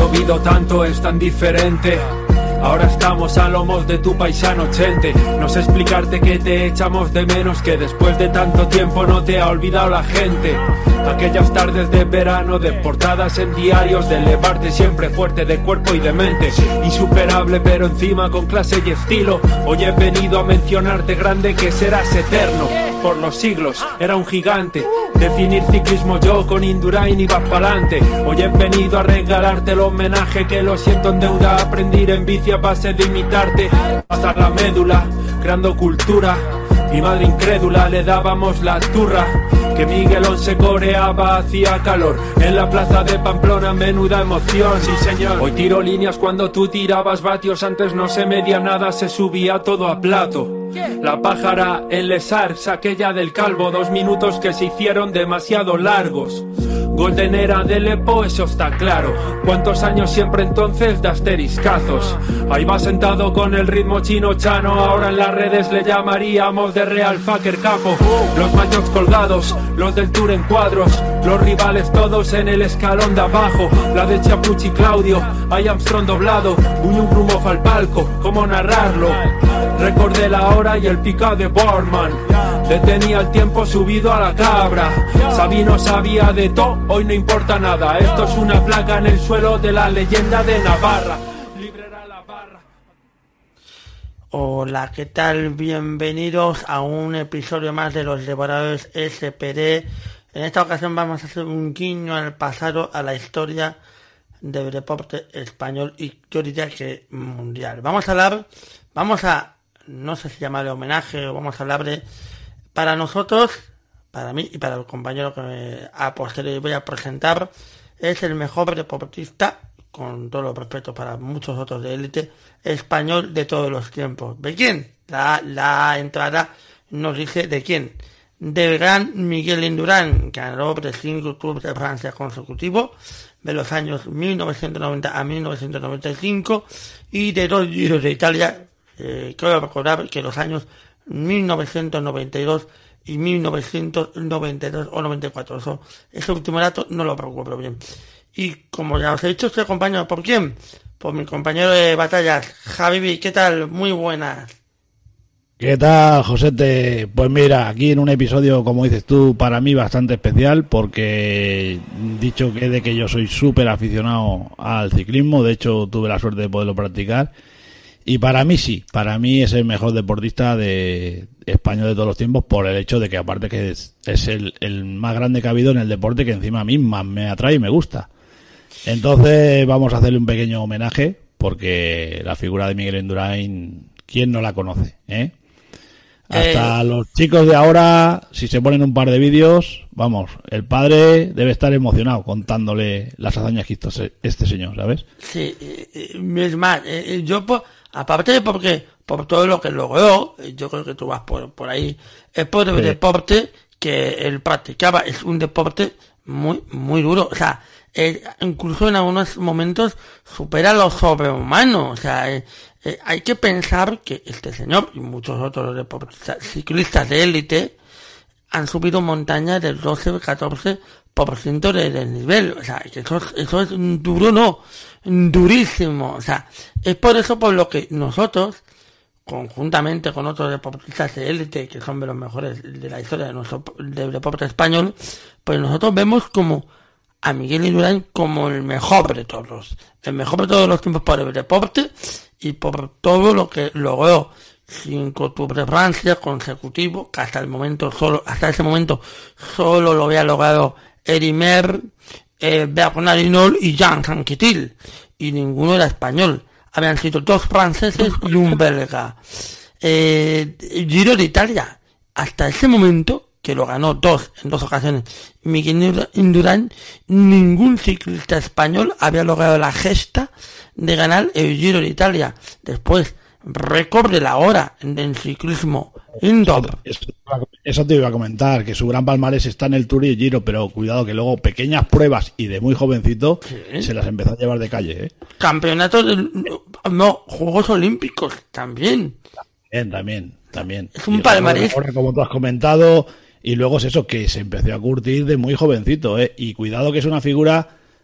llovido tanto, es tan diferente. Ahora estamos a lomos de tu paisano Chente. No sé explicarte que te echamos de menos, que después de tanto tiempo no te ha olvidado la gente. Aquellas tardes de verano, de portadas en diarios, de elevarte siempre fuerte de cuerpo y de mente. Insuperable pero encima con clase y estilo. Hoy he venido a mencionarte grande, que serás eterno por los siglos, era un gigante. Definir ciclismo yo con Indurain ibas pa'lante. Hoy he venido a regalarte el homenaje, que lo siento en deuda. Aprender en bici a base de imitarte, hasta la médula, creando cultura. Mi madre incrédula le dábamos la turra, que Miguelón se coreaba, hacía calor. En la plaza de Pamplona, menuda emoción, sí señor. Hoy tiro líneas cuando tú tirabas vatios. Antes no se medía nada, se subía todo a plato. La pájara en Les Arcs, aquella del Calvo, 2 minutos que se hicieron demasiado largos. Golden era del Epo, eso está claro. ¿Cuántos años siempre entonces de asteriscazos? Ahí va sentado con el ritmo chino chano. Ahora en las redes le llamaríamos de Real Fucker Capo. Los machos colgados, los del Tour en cuadros, los rivales todos en el escalón de abajo. La de Chapucci Claudio, hay Armstrong doblado, un rumbo al palco, ¿cómo narrarlo? Recordé la hora y el pica de Borman. Detenía el tiempo subido a la cabra. Sabino sabía de todo, hoy no importa nada. Esto es una placa en el suelo de la leyenda de Navarra. Librera la barra. Hola, ¿qué tal? Bienvenidos a un episodio más de Los Devoradores SPD. En esta ocasión vamos a hacer un guiño al pasado, a la historia del deporte español y yo diría que mundial. Vamos a, no sé si llamarle homenaje o vamos a hablar de, para nosotros, para mí y para el compañero que a posteriori voy a presentar, es el mejor deportista, con todo los respeto para muchos otros de élite, español de todos los tiempos. ¿De quién? La entrada nos dice de quién. Del gran Miguel Indurain, ganador de 5 Tours de Francia consecutivos, de los años 1990 a 1995, y de 2 Giros de Italia. Quiero recordar que los años 1992 y 1992 o 94. Ese último dato no lo recuerdo bien. Y como ya os he dicho, estoy acompañado ¿por quién? Por mi compañero de batallas, Javi. ¿Qué tal? Muy buenas. ¿Qué tal, Josete? Pues mira, aquí en un episodio, como dices tú, para mí bastante especial, porque dicho que de que yo soy súper aficionado al ciclismo, de hecho tuve la suerte de poderlo practicar, y para mí sí, para mí es el mejor deportista de español de todos los tiempos, por el hecho de que aparte que es el más grande que ha habido en el deporte, que encima a mí más me atrae y me gusta. Entonces vamos a hacerle un pequeño homenaje, porque la figura de Miguel Indurain, ¿quién no la conoce, Hasta los chicos de ahora, si se ponen un par de vídeos, vamos, el padre debe estar emocionado contándole las hazañas que hizo este señor, ¿sabes? Sí, es más, yo aparte de porque por todo lo que logró, yo creo que tú vas por ahí, es por el deporte que él practicaba, es un deporte muy, muy duro, o sea, incluso en algunos momentos supera lo sobrehumano, o sea, hay que pensar que este señor y muchos otros deportistas, ciclistas de élite han subido montañas del 12-14% del nivel, o sea, que eso es duro, no, durísimo, o sea, es por eso por lo que nosotros, conjuntamente con otros deportistas de élite que son de los mejores de la historia del deporte español, pues nosotros vemos como a Miguel Indurain como el mejor de todos los tiempos por el deporte y por todo lo que logró. 5 Tours de Francia consecutivos, que hasta ese momento solo lo había logrado Eddy Merckx, Bernard Hinault y Jean Anquetil, y ninguno era español. Habían sido 2 franceses y un belga. Giro de Italia, hasta ese momento, que lo ganó en 2 ocasiones, Miguel Indurain, ningún ciclista español había logrado la gesta de ganar el Giro de Italia. Después, récord de la hora en ciclismo indoor. Eso te iba a comentar, que su gran palmarés está en el Tour y el Giro, pero cuidado que luego pequeñas pruebas y de muy jovencito se las empezó a llevar de calle, Campeonatos Juegos Olímpicos también. También. Es un palmarés. Ahora, como tú has comentado, y luego es eso, que se empezó a curtir de muy jovencito, y cuidado que es una figura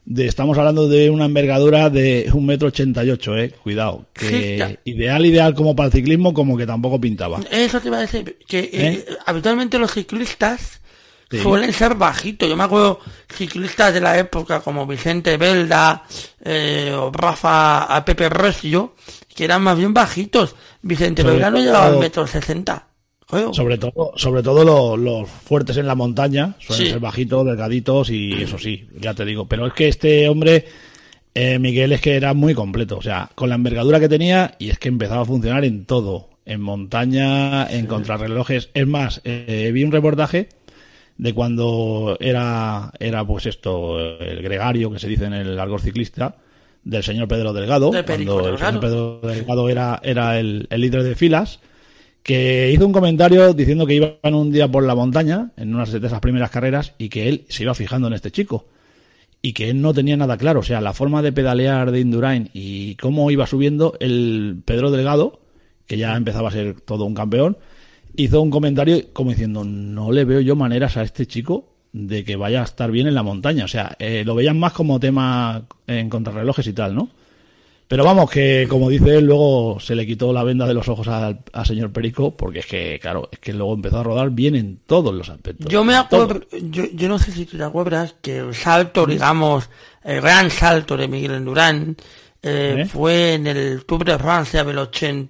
estamos hablando de una envergadura de 1,88 m, cuidado, que Sí, ideal como para el ciclismo, como que tampoco pintaba. Eso te iba a decir, que habitualmente los ciclistas Sí. suelen ser bajitos. Yo me acuerdo ciclistas de la época como Vicente Belda o Rafa a Pepe Recio, que eran más bien bajitos. Vicente Sobre Belda no todo- llegaba al 1,60 m. Sobre todo los fuertes en la montaña suelen Sí. ser bajitos, delgaditos y eso sí, ya te digo. Pero es que este hombre, Miguel, es que era muy completo. O sea, con la envergadura que tenía, y es que empezaba a funcionar en todo. En montaña, en contrarrelojes. Es más, vi un reportaje de cuando era pues esto, el gregario que se dice en el argot ciclista, del señor Pedro Delgado, De Perico cuando el Delgado. señor Pedro Delgado era el líder de filas, que hizo un comentario diciendo que iban un día por la montaña, en unas de esas primeras carreras, y que él se iba fijando en este chico, y que él no tenía nada claro, o sea, la forma de pedalear de Indurain y cómo iba subiendo. El Pedro Delgado, que ya empezaba a ser todo un campeón, hizo un comentario como diciendo, no le veo yo maneras a este chico de que vaya a estar bien en la montaña. O sea, lo veían más como tema en contrarrelojes y tal, ¿no? Pero vamos, que como dice él, luego se le quitó la venda de los ojos al señor Perico, porque es que, claro, es que luego empezó a rodar bien en todos los aspectos. Yo me En acuerdo, todos. yo no sé si te acuerdas que el salto, digamos, el gran salto de Miguel Indurain fue en el Tour de Francia del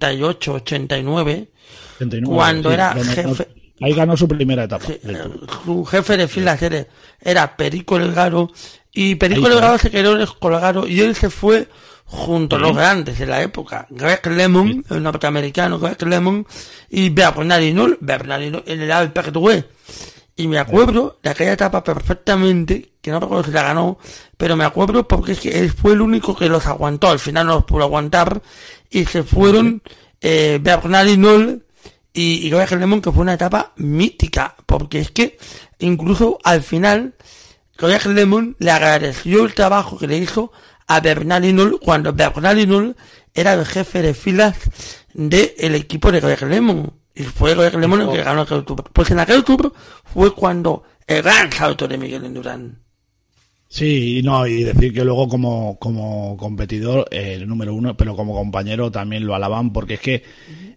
88-89, 79, cuando sí, era donde jefe. ahí ganó su primera etapa. Sí, del Tour. su jefe de filas era Perico Delgado, y Perico Ahí, Delgado se quedó descolgado y él se fue junto a los grandes de la época, Greg LeMond, el norteamericano Greg LeMond, y Bernard Hinault en el Alpe d'Huez. Y me acuerdo de aquella etapa perfectamente, que no recuerdo si la ganó, pero me acuerdo porque es que él fue el único que los aguantó, al final no los pudo aguantar, y se fueron Bernard Hinault y Greg LeMond, que fue una etapa mítica, porque es que incluso al final Greg LeMond le agradeció el trabajo que le hizo a Bernard Hinault cuando Bernard Hinault era el jefe de filas del equipo de Greg LeMond. Y fue Greg LeMond el que ganó aquel Tour. Pues en aquel Tour fue cuando el gran salto de Miguel Indurain. Sí, no, y decir que luego como competidor, el número uno, pero como compañero también lo alaban, porque es que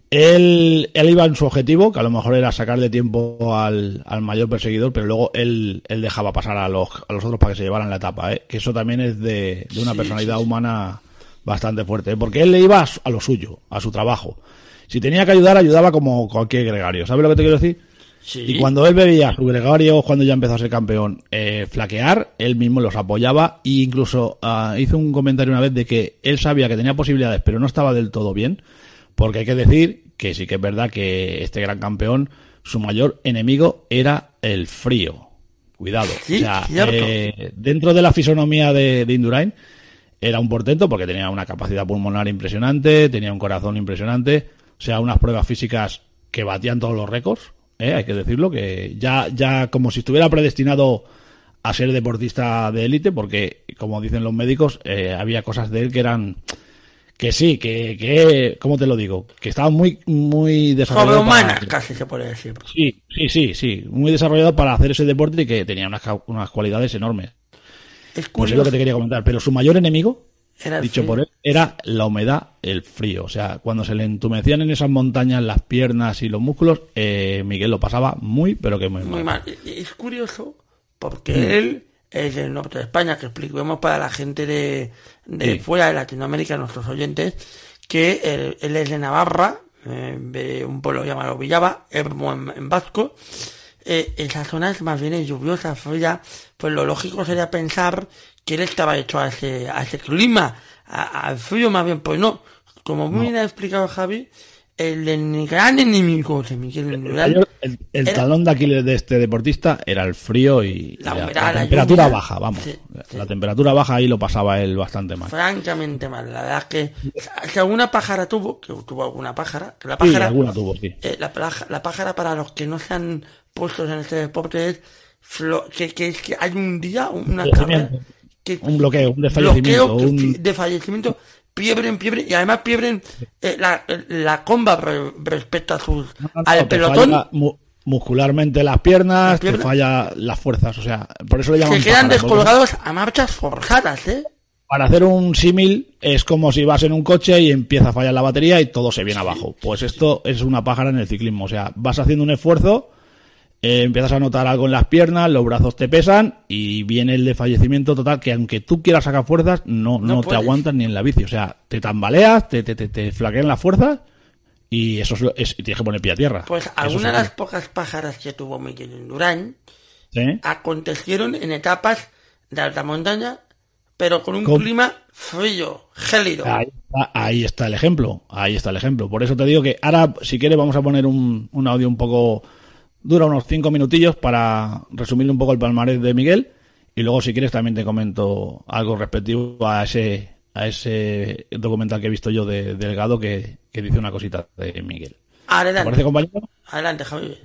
él iba en su objetivo, que a lo mejor era sacarle tiempo al mayor perseguidor, pero luego él dejaba pasar a los otros para que se llevaran la etapa, ¿eh? Que eso también es de una personalidad humana bastante fuerte, ¿eh? Porque él le iba a lo suyo, a su trabajo. Si tenía que ayudar, ayudaba como cualquier gregario. ¿Sabes lo que te quiero decir? Sí. Y cuando él veía a su gregario, cuando ya empezó a ser campeón, flaquear, él mismo los apoyaba, e incluso hizo un comentario una vez de que él sabía que tenía posibilidades, pero no estaba del todo bien, porque hay que decir que sí que es verdad que este gran campeón, su mayor enemigo era el frío. Cuidado. Sí, o sea, cierto. dentro de la fisonomía de Indurain, era un portento porque tenía una capacidad pulmonar impresionante, tenía un corazón impresionante, o sea, unas pruebas físicas que batían todos los récords, hay que decirlo, que ya como si estuviera predestinado a ser deportista de élite, porque, como dicen los médicos, había cosas de él que eran... Que sí, que ¿cómo te lo digo? Que estaba muy desarrollado. Sobrehumana, casi se puede decir. Sí, muy desarrollado para hacer ese deporte y que tenía unas cualidades enormes. Es Pues es lo que te quería comentar. Pero su mayor enemigo, Era el dicho frío. por él, era la humedad, el frío. O sea, cuando se le entumecían en esas montañas las piernas y los músculos, Miguel lo pasaba muy, pero que muy Muy mal. mal. Es curioso porque él es del norte de España, que expliquemos para la gente de Sí. fuera de Latinoamérica, nuestros oyentes, que él es de Navarra, de un pueblo llamado Villaba, Ermo en vasco. Esa zona es más bien lluviosa, fría, pues lo lógico sería pensar que él estaba hecho a ese clima, al frío más bien, pues no. Como muy bien ha explicado Javi, el gran enemigo de Miguel Indurain El era- talón de Aquiles de este deportista era el frío y La la humedad, la temperatura lluvia. baja, vamos. Sí, sí. La temperatura baja ahí lo pasaba él bastante mal. francamente mal. La verdad es que alguna pájara tuvo alguna pájara, que la Sí, pájara, alguna tuvo, sí. la pájara para los que no se han puestos en este deporte es que hay un día, una carrera, que Un bloqueo, un desfallecimiento. de fallecimiento, piebren, y además piebren la comba respecto a sus, al Te pelotón. falla muscularmente las piernas, te falla las fuerzas, o sea, por eso le llaman se quedan pájaras, descolgados a marchas forzadas, ¿eh? Para hacer un símil, es como si vas en un coche y empieza a fallar la batería y todo se viene abajo. Pues esto es una pájara en el ciclismo, o sea, vas haciendo un esfuerzo, empiezas a notar algo en las piernas, los brazos te pesan y viene el desfallecimiento total, que aunque tú quieras sacar fuerzas, no te aguantas ni en la bici, o sea, te tambaleas, te flaquean las fuerzas. Y eso es, tienes que poner pie a tierra. Pues algunas de las pocas pájaras que tuvo Miguel Indurain, ¿sí?, acontecieron en etapas de alta montaña, pero con un clima frío, gélido. Ahí está el ejemplo. Por eso te digo que ahora, si quieres, vamos a poner un audio un poco... Dura unos 5 minutillos para resumir un poco el palmarés de Miguel. Y luego, si quieres, también te comento algo respectivo a ese documental que he visto yo de Delgado que dice una cosita de Miguel. Adelante. ¿Te parece, compañero? Adelante, Javier.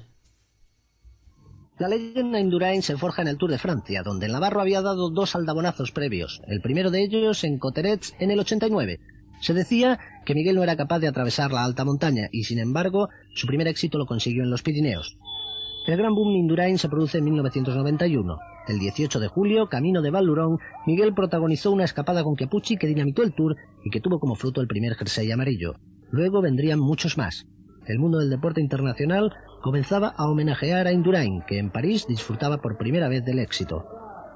La leyenda Indurain se forja en el Tour de Francia, donde el navarro había dado 2 aldabonazos previos, el primero de ellos en Cauterets en el 89. Se decía que Miguel no era capaz de atravesar la alta montaña y, sin embargo, su primer éxito lo consiguió en los Pirineos. El gran boom de Indurain se produce en 1991. El 18 de julio, camino de Val-Thorens, Miguel protagonizó una escapada con Chiappucci que dinamitó el Tour y que tuvo como fruto el primer jersey amarillo. Luego vendrían muchos más. El mundo del deporte internacional comenzaba a homenajear a Indurain, que en París disfrutaba por primera vez del éxito.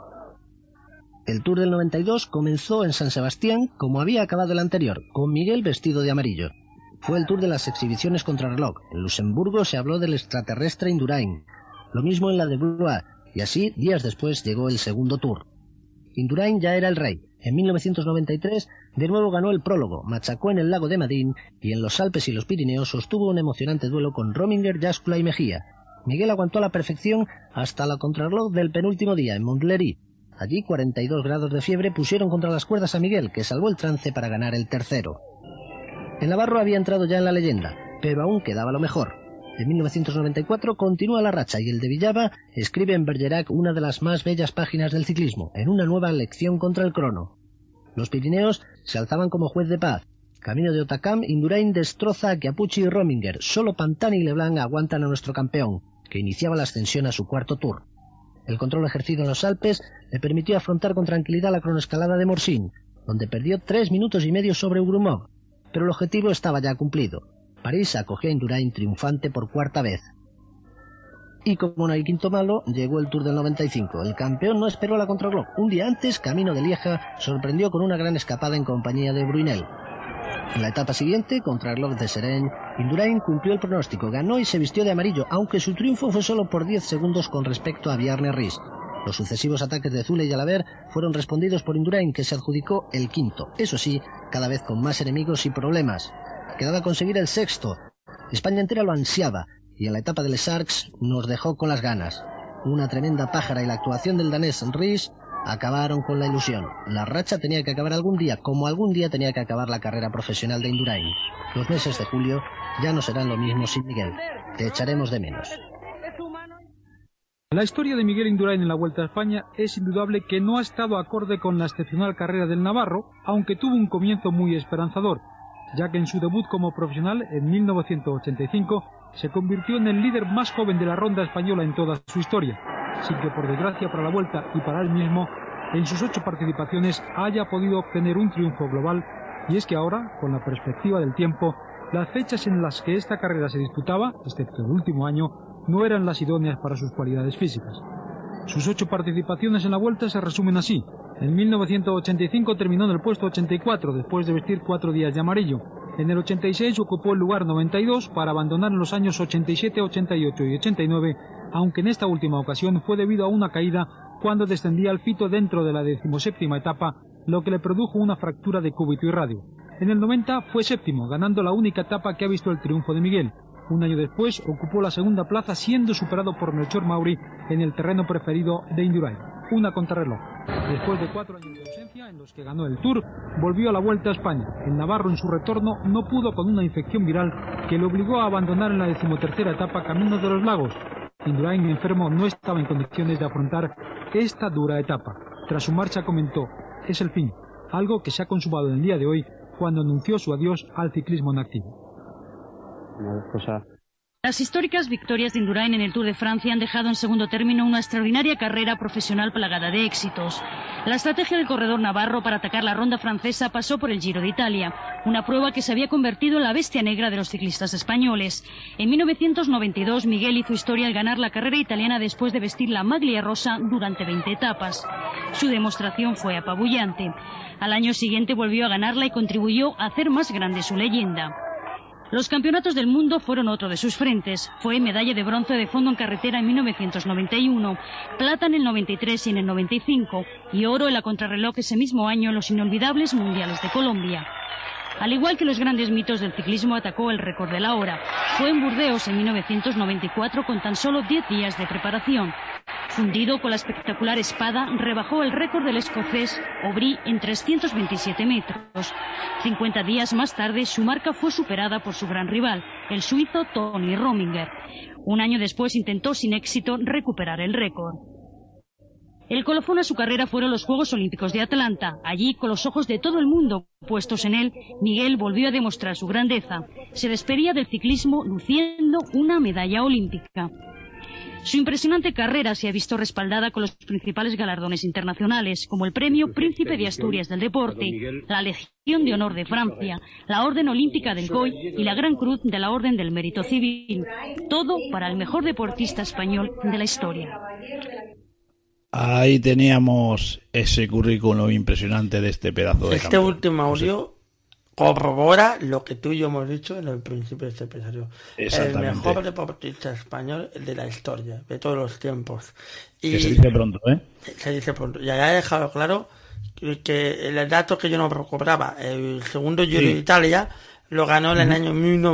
El Tour del 92 comenzó en San Sebastián como había acabado el anterior, con Miguel vestido de amarillo. Fue el Tour de las exhibiciones contrarreloj. En Luxemburgo se habló del extraterrestre Indurain. Lo mismo en la de Blois, y así, días después, llegó el segundo Tour. Indurain ya era el rey. En 1993, de nuevo ganó el prólogo, machacó en el lago de Madín y en los Alpes y los Pirineos sostuvo un emocionante duelo con Rominger, Yáscula y Mejía. Miguel aguantó a la perfección hasta la contrarreloj del penúltimo día, en Montlery. Allí, 42 grados de fiebre pusieron contra las cuerdas a Miguel, que salvó el trance para ganar el tercero. El navarro había entrado ya en la leyenda, pero aún quedaba lo mejor. En 1994 continúa la racha y el de Villava escribe en Bergerac una de las más bellas páginas del ciclismo, en una nueva lección contra el crono. Los Pirineos se alzaban como juez de paz. Camino de Otakam, Indurain destroza a Chiappucci y Rominger. Solo Pantani y Leblanc aguantan a nuestro campeón, que iniciaba la ascensión a su cuarto Tour. El control ejercido en los Alpes le permitió afrontar con tranquilidad la cronoescalada de Morsin, donde perdió 3 minutos y medio sobre Ugrumov, pero el objetivo estaba ya cumplido. París acogió a Indurain triunfante por cuarta vez. Y como no hay quinto malo, llegó el Tour del 95. El campeón no esperó la contrarreloj. Un día antes, camino de Lieja, sorprendió con una gran escapada en compañía de Brunel. En la etapa siguiente, contrarreloj de Seren, Indurain cumplió el pronóstico, ganó y se vistió de amarillo, aunque su triunfo fue solo por 10 segundos con respecto a Bjarne Riis. Los sucesivos ataques de Zule y Jalabert fueron respondidos por Indurain, que se adjudicó el quinto. Eso sí, cada vez con más enemigos y problemas. Quedaba conseguir el sexto. España entera lo ansiaba, y en la etapa de Les Arcs nos dejó con las ganas. Una tremenda pájara y la actuación del danés Riis acabaron con la ilusión. La racha tenía que acabar algún día, como algún día tenía que acabar la carrera profesional de Indurain. Los meses de julio ya no serán lo mismo sin Miguel. Te echaremos de menos. La historia de Miguel Indurain en la Vuelta a España es indudable que no ha estado acorde con la excepcional carrera del navarro, aunque tuvo un comienzo muy esperanzador, ya que en su debut como profesional, en 1985, se convirtió en el líder más joven de la ronda española en toda su historia, sin que por desgracia para la Vuelta y para él mismo, en sus 8 participaciones haya podido obtener un triunfo global, y es que ahora, con la perspectiva del tiempo, las fechas en las que esta carrera se disputaba, excepto el último año, no eran las idóneas para sus cualidades físicas. Sus 8 participaciones en la Vuelta se resumen así. En 1985 terminó en el puesto 84 después de vestir 4 días de amarillo. En el 86 ocupó el lugar 92 para abandonar en los años 87, 88 y 89, aunque en esta última ocasión fue debido a una caída cuando descendía al fito dentro de la 17ª etapa, lo que le produjo una fractura de cúbito y radio. En el 90 fue séptimo, ganando la única etapa que ha visto el triunfo de Miguel. Un año después ocupó la segunda plaza, siendo superado por Melchor Mauri en el terreno preferido de Indurain, una contrarreloj. Después de 4 años de ausencia, en los que ganó el Tour, volvió a la Vuelta a España. El navarro en su retorno no pudo con una infección viral que le obligó a abandonar en la 13ª etapa Camino de los Lagos. Indurain, enfermo, no estaba en condiciones de afrontar esta dura etapa. Tras su marcha comentó: "Es el fin", algo que se ha consumado en el día de hoy cuando anunció su adiós al ciclismo en activo. Una cosa Las históricas victorias de Indurain en el Tour de Francia han dejado en segundo término una extraordinaria carrera profesional plagada de éxitos. La estrategia del corredor navarro para atacar la ronda francesa pasó por el Giro de Italia, una prueba que se había convertido en la bestia negra de los ciclistas españoles. En 1992, Miguel hizo historia al ganar la carrera italiana después de vestir la maglia rosa durante 20 etapas. Su demostración fue apabullante. Al año siguiente volvió a ganarla y contribuyó a hacer más grande su leyenda. Los campeonatos del mundo fueron otro de sus frentes. Fue medalla de bronce de fondo en carretera en 1991, plata en el 93 y en el 95, y oro en la contrarreloj ese mismo año en los inolvidables mundiales de Colombia. Al igual que los grandes mitos del ciclismo, atacó el récord de la hora. Fue en Burdeos en 1994 con tan solo 10 días de preparación. Fundido con la espectacular espada, rebajó el récord del escocés Aubry en 327 metros. 50 días más tarde, su marca fue superada por su gran rival, el suizo Tony Rominger. Un año después intentó sin éxito recuperar el récord. El colofón a su carrera fueron los Juegos Olímpicos de Atlanta. Allí, con los ojos de todo el mundo puestos en él, Miguel volvió a demostrar su grandeza. Se despedía del ciclismo luciendo una medalla olímpica. Su impresionante carrera se ha visto respaldada con los principales galardones internacionales, como el Premio Príncipe de Asturias del Deporte, la Legión de Honor de Francia, la Orden Olímpica del Goy y la Gran Cruz de la Orden del Mérito Civil. Todo para el mejor deportista español de la historia. Ahí teníamos ese currículum impresionante de este pedazo de Este campeón. último audio corrobora lo que tú y yo hemos dicho en el principio de este episodio. El mejor deportista español de la historia, de todos los tiempos. Y que se dice pronto, ¿eh? Se dice pronto. Y ya he dejado claro que el dato que yo no cobraba, el segundo Giro de Italia, lo ganó en el año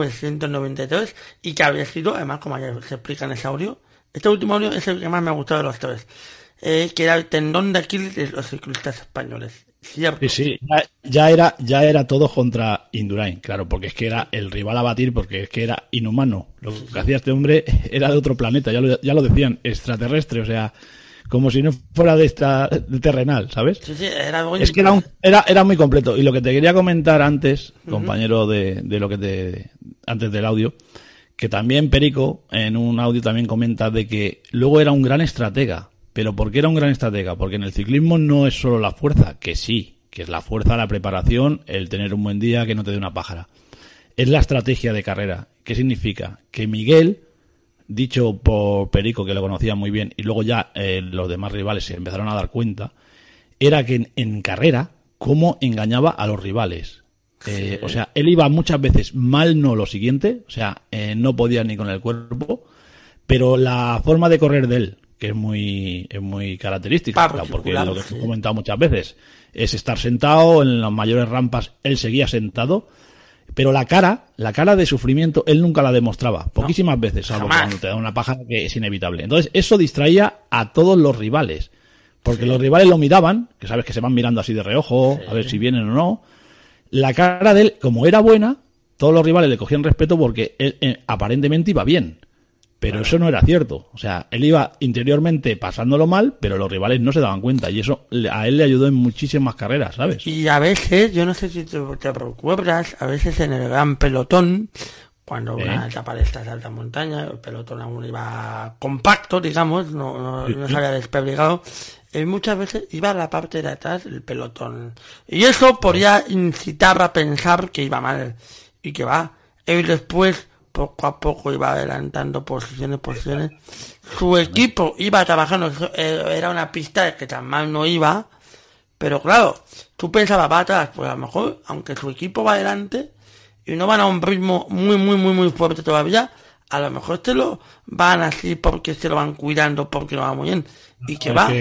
1993 y que había sido, además, como ya se explica en ese audio, este último audio es el que más me ha gustado de los tres. Que era el tendón de Aquiles de los ciclistas españoles. Cierto. Sí, ya era todo contra Indurain, claro, porque es que era el rival a batir, porque es que era inhumano. Lo que hacía este hombre era de otro planeta, ya lo decían, extraterrestre, o sea, como si no fuera de terrenal, ¿sabes? Sí, era muy... Es que era muy completo. Y lo que te quería comentar antes, compañero, de lo que antes del audio, que también Perico en un audio también comenta de que luego era un gran estratega. ¿Pero por qué era un gran estratega? Porque en el ciclismo no es solo la fuerza, que sí, que es la fuerza, la preparación, el tener un buen día, que no te dé una pájara. Es la estrategia de carrera. ¿Qué significa? Que Miguel, dicho por Perico, que lo conocía muy bien, y luego ya los demás rivales se empezaron a dar cuenta, era que en carrera, cómo engañaba a los rivales. Sí. O sea, él iba muchas veces mal, no lo siguiente, o sea, no podía ni con el cuerpo, pero la forma de correr de él, que es muy característica, porque lo que he comentado muchas veces es estar sentado en las mayores rampas. Él seguía sentado, pero la cara de sufrimiento él nunca la demostraba, poquísimas veces, salvo cuando te da una paja, que es inevitable. Entonces eso distraía a todos los rivales, porque los rivales lo miraban, que sabes que se van mirando así de reojo, a ver si vienen o no. La cara de él, como era buena, todos los rivales le cogían respeto porque él aparentemente iba bien. Pero eso no era cierto. O sea, él iba interiormente pasándolo mal, pero los rivales no se daban cuenta. Y eso a él le ayudó en muchísimas carreras, ¿sabes? Y a veces, yo no sé si te recuerdas, a veces en el gran pelotón, cuando una etapa de estas altas montañas, el pelotón aún iba compacto, digamos, no se había desperdigado, él muchas veces iba a la parte de atrás del pelotón. Y eso podía incitar a pensar que iba mal. Y que él después, poco a poco, iba adelantando posiciones. Su equipo iba trabajando, era una pista que tan mal no iba, pero claro, tú pensabas, va atrás, pues a lo mejor, aunque su equipo va adelante, y no van a un ritmo muy fuerte todavía, a lo mejor te lo van así porque se lo van cuidando, porque no va muy bien, y que va...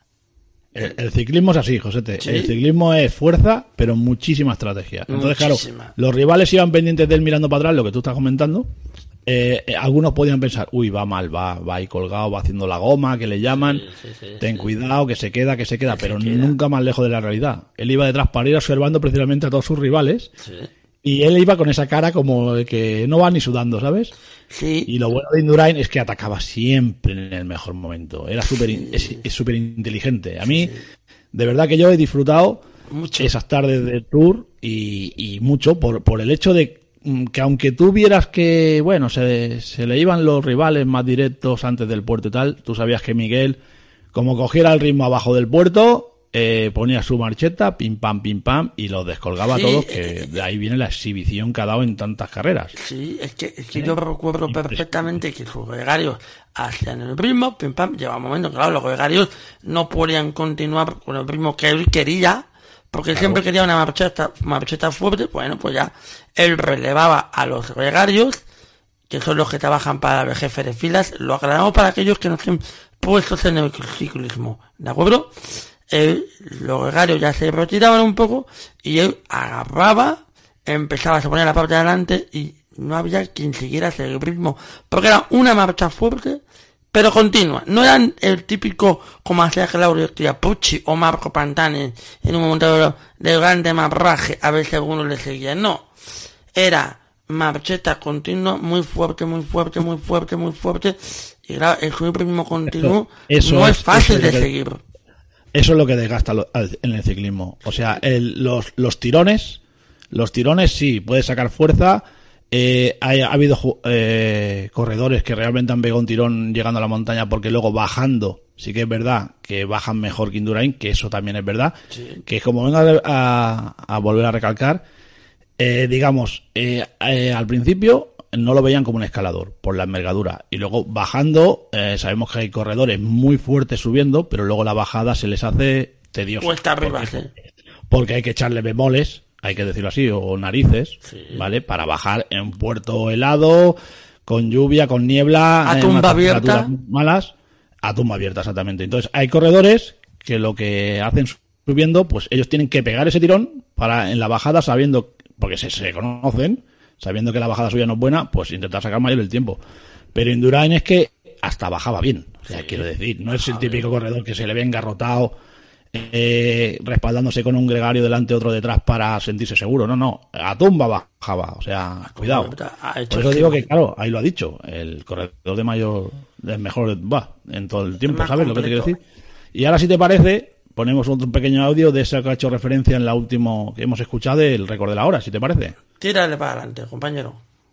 El ciclismo es así, Josete. ¿Sí? El ciclismo es fuerza, pero muchísima estrategia. Entonces, claro, los rivales iban pendientes de él mirando para atrás, lo que tú estás comentando. Algunos podían pensar, uy, va mal, va ahí colgado, va haciendo la goma, que le llaman. Ten cuidado, que se queda, pero nunca más lejos de la realidad. Él iba detrás para ir observando precisamente a todos sus rivales. Sí. Y él iba con esa cara como de que no va ni sudando, ¿sabes? Sí. Y lo bueno de Indurain es que atacaba siempre en el mejor momento. Era es súper inteligente. A mí, de verdad que yo he disfrutado mucho esas tardes de Tour y mucho por el hecho de que aunque tú vieras que, bueno, se le iban los rivales más directos antes del puerto y tal, tú sabías que Miguel, como cogiera el ritmo abajo del puerto, ponía su marcheta, pim pam, y los descolgaba a todos, que de ahí viene la exhibición que ha dado en tantas carreras. Sí, es que yo recuerdo perfectamente que sus gregarios hacían el ritmo, pim pam, lleva un momento, claro, los gregarios no podían continuar con el ritmo que él quería, porque siempre quería una marcheta fuerte. Bueno, pues ya él relevaba a los gregarios, que son los que trabajan para el jefe de filas. Lo aclaramos para aquellos que no estén puestos en el ciclismo, ¿de acuerdo? Los gregarios ya se retiraban un poco y él agarraba, empezaba a poner la parte de adelante y no había quien siguiera ese ritmo, porque era una marcha fuerte pero continua. No eran el típico como hacía Claudio Chiappucci o Marco Pantani en un momento de grande marraje, a ver si alguno le seguía. No, era marcheta continua, muy fuerte, y claro, el ritmo continuo no es fácil de seguir. Eso es lo que desgasta en el ciclismo. O sea, los tirones sí, puedes sacar fuerza. Ha habido corredores que realmente han pegado un tirón llegando a la montaña, porque luego bajando, sí que es verdad que bajan mejor que Indurain, que eso también es verdad. Sí. Que como vengo a volver a recalcar, al principio no lo veían como un escalador por la envergadura, y luego bajando, sabemos que hay corredores muy fuertes subiendo, pero luego la bajada se les hace tediosa. Cuesta arriba, porque hay que echarle bemoles, hay que decirlo así, o narices, sí, ¿vale? Para bajar en un puerto helado, con lluvia, con niebla, a tumba abierta, malas, a tumba abierta, exactamente. Entonces hay corredores que lo que hacen subiendo, pues ellos tienen que pegar ese tirón para en la bajada, sabiendo, porque se conocen, sabiendo que la bajada suya no es buena, pues intentar sacar mayor el tiempo. Pero Indurain es que hasta bajaba bien, o sea, quiero decir, no es el típico corredor que se le ve engarrotado, respaldándose con un gregario delante, otro detrás para sentirse seguro. No, a tumba bajaba, o sea, cuidado. Por eso digo que, claro, ahí lo ha dicho, el corredor de mayor es mejor en todo el tiempo, ¿sabes lo que te quiero decir? Y ahora, si te parece, ponemos otro pequeño audio de ese que ha hecho referencia en la última que hemos escuchado, el récord de la hora, si te parece. Tírale para adelante, compañero.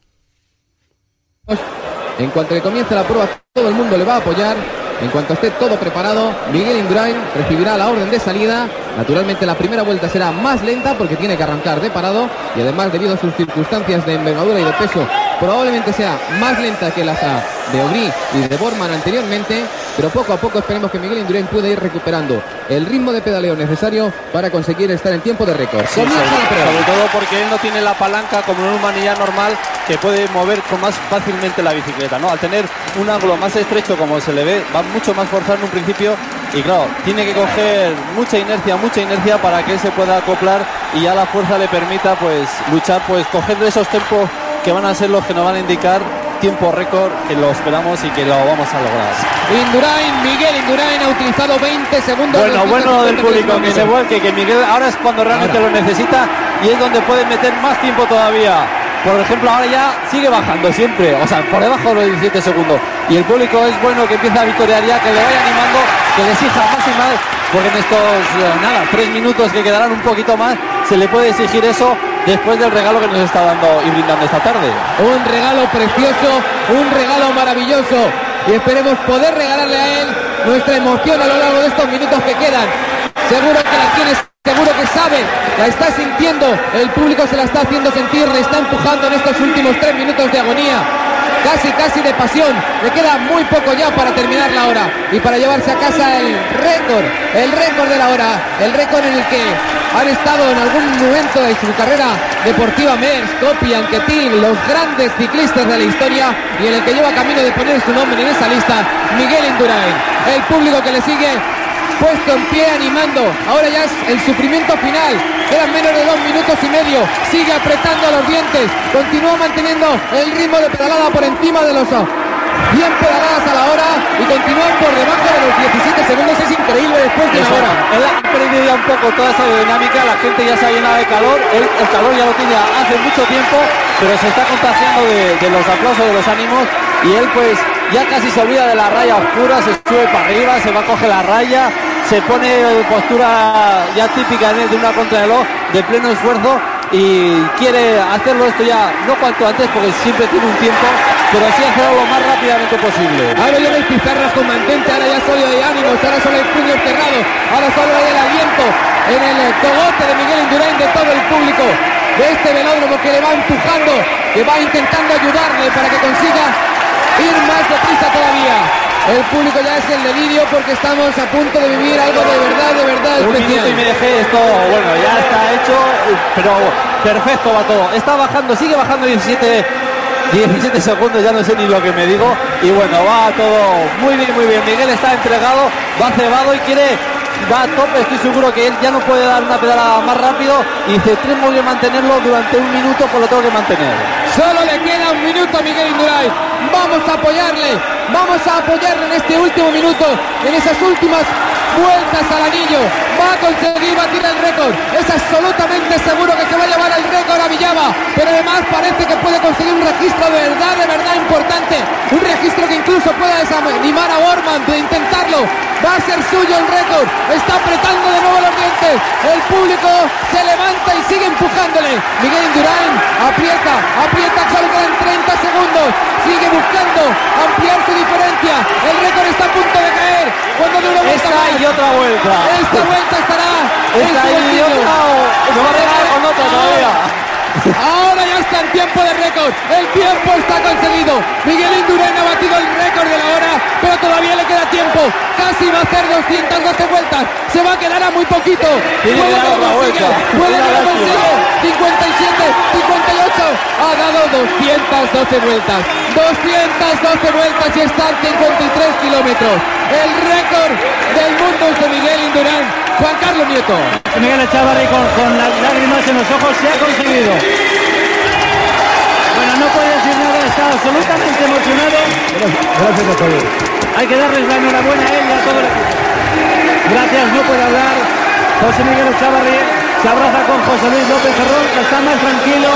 En cuanto que comience la prueba, todo el mundo le va a apoyar. En cuanto esté todo preparado, Miguel Indurain recibirá la orden de salida. Naturalmente la primera vuelta será más lenta porque tiene que arrancar de parado, y además, debido a sus circunstancias de envergadura y de peso, probablemente sea más lenta que las de Aubry y de Borman anteriormente, pero poco a poco esperemos que Miguel Indurain pueda ir recuperando el ritmo de pedaleo necesario para conseguir estar en tiempo de récord. Sí, sobre todo porque él no tiene la palanca como en un manillar normal, que puede mover con más fácilmente la bicicleta, ¿no? Al tener un ángulo más estrecho, como se le ve, va mucho más forzado en un principio, y claro, tiene que coger mucha inercia para que él se pueda acoplar y ya la fuerza le permita pues luchar, pues coger de esos tempos que van a ser los que nos van a indicar tiempo récord, que lo esperamos y que lo vamos a lograr. Miguel Indurain ha utilizado 20 segundos. Bueno del público, que se vuelque, que Miguel ahora es cuando realmente lo necesita y es donde puede meter más tiempo todavía. Por ejemplo, ahora ya sigue bajando siempre, o sea, por debajo de los 17 segundos. Y el público es bueno, que empieza a victoriar ya, que le vaya animando, que le exija más y más, porque en estos 3 minutos que quedarán un poquito más, se le puede exigir eso después del regalo que nos está dando y brindando esta tarde. Un regalo precioso, un regalo maravilloso, y esperemos poder regalarle a él nuestra emoción a lo largo de estos minutos que quedan. Seguro que la tienes, seguro que sabe, la está sintiendo, el público se la está haciendo sentir, le está empujando en estos últimos 3 minutos de agonía, casi de pasión. Le queda muy poco ya para terminar la hora y para llevarse a casa el récord de la hora, el récord en el que han estado en algún momento de su carrera deportiva Merckx, Coppi, Anquetil, los grandes ciclistas de la historia, y en el que lleva camino de poner su nombre en esa lista, Miguel Indurain. El público que le sigue puesto en pie, animando. Ahora ya es el sufrimiento final, quedan menos de 2 minutos y medio, sigue apretando los dientes, continúa manteniendo el ritmo de pedalada por encima de los 100 pedaladas a la hora, y continúan por debajo de los 17 segundos. Es increíble después de una hora. Él ha perdido ya un poco toda esa dinámica, la gente ya se ha llenado de calor, el calor ya lo tiene hace mucho tiempo, pero se está contagiando de los aplausos, de los ánimos, y él pues ya casi se olvida de la raya oscura, se sube para arriba, se va a coger la raya, se pone postura ya típica de una contrarreloj de pleno esfuerzo, y quiere hacerlo esto ya, no cuanto antes, porque siempre tiene un tiempo, pero sí hacerlo lo más rápidamente posible. Ahora ya no hay pizarras con mantente, ahora ya solo hay ánimos, ahora solo hay puños cerrados, ahora solo hay el aliento en el cogote de Miguel Indurain, de todo el público de este velódromo que le va empujando, que va intentando ayudarle para que consiga ir más deprisa todavía. El público ya es el delirio porque estamos a punto de vivir algo de verdad Un especial. minuto y medio, esto, bueno, ya está hecho, pero perfecto va todo. Está bajando, sigue bajando 17 segundos, ya no sé ni lo que me digo. Y bueno, va todo muy bien, muy bien. Miguel está entregado, va cebado y va a tope. Estoy seguro que él ya no puede dar una pedalada más rápido y dice, tengo que mantenerlo durante un minuto, pues lo tengo que mantener. Solo le queda un minuto a Miguel Indurain. Vamos a apoyarle en este último minuto, en esas últimas vueltas al anillo. Va a conseguir batir el récord. Es absolutamente seguro que se va a llevar el récord a Villava, pero además parece que puede conseguir un registro de verdad importante, un registro que incluso pueda desanimar a Borman de intentarlo. Va a ser suyo el récord. Está apretando de nuevo los dientes. El público se levanta y sigue empujándole. Miguel Indurain aprieta, solo quedan 30 segundos. Sigue buscando ampliar su diferencia. El récord está a punto de caer. Cuando dure una vuelta Esta más. y otra vuelta. Esta vuelta estará en Esta su y bolsillo. otra, o no va a llegar con otra todavía. Ahora ya está en tiempo de récord. El tiempo está conseguido. Miguel Indurain ha batido el récord de la hora, pero todavía le queda tiempo. Casi va a hacer 212 vueltas. Se va a quedar a muy poquito. Tiene que dar otra vuelta. Puede que lo consigue. 57, 58. Ha dado 212 vueltas. 212 vueltas y está en 53 kilómetros. El récord del mundo es de Miguel Indurain. Juan Carlos Nieto. Miguel Echavarri con las lágrimas en los ojos se ha conseguido. Bueno, no puede decir nada, está absolutamente emocionado. Gracias a todos. Hay que darles la enhorabuena a él y a todo el equipo. Gracias, no puede hablar. José Miguel Echavarri se abraza con José Luis López Ferrón, que está más tranquilo.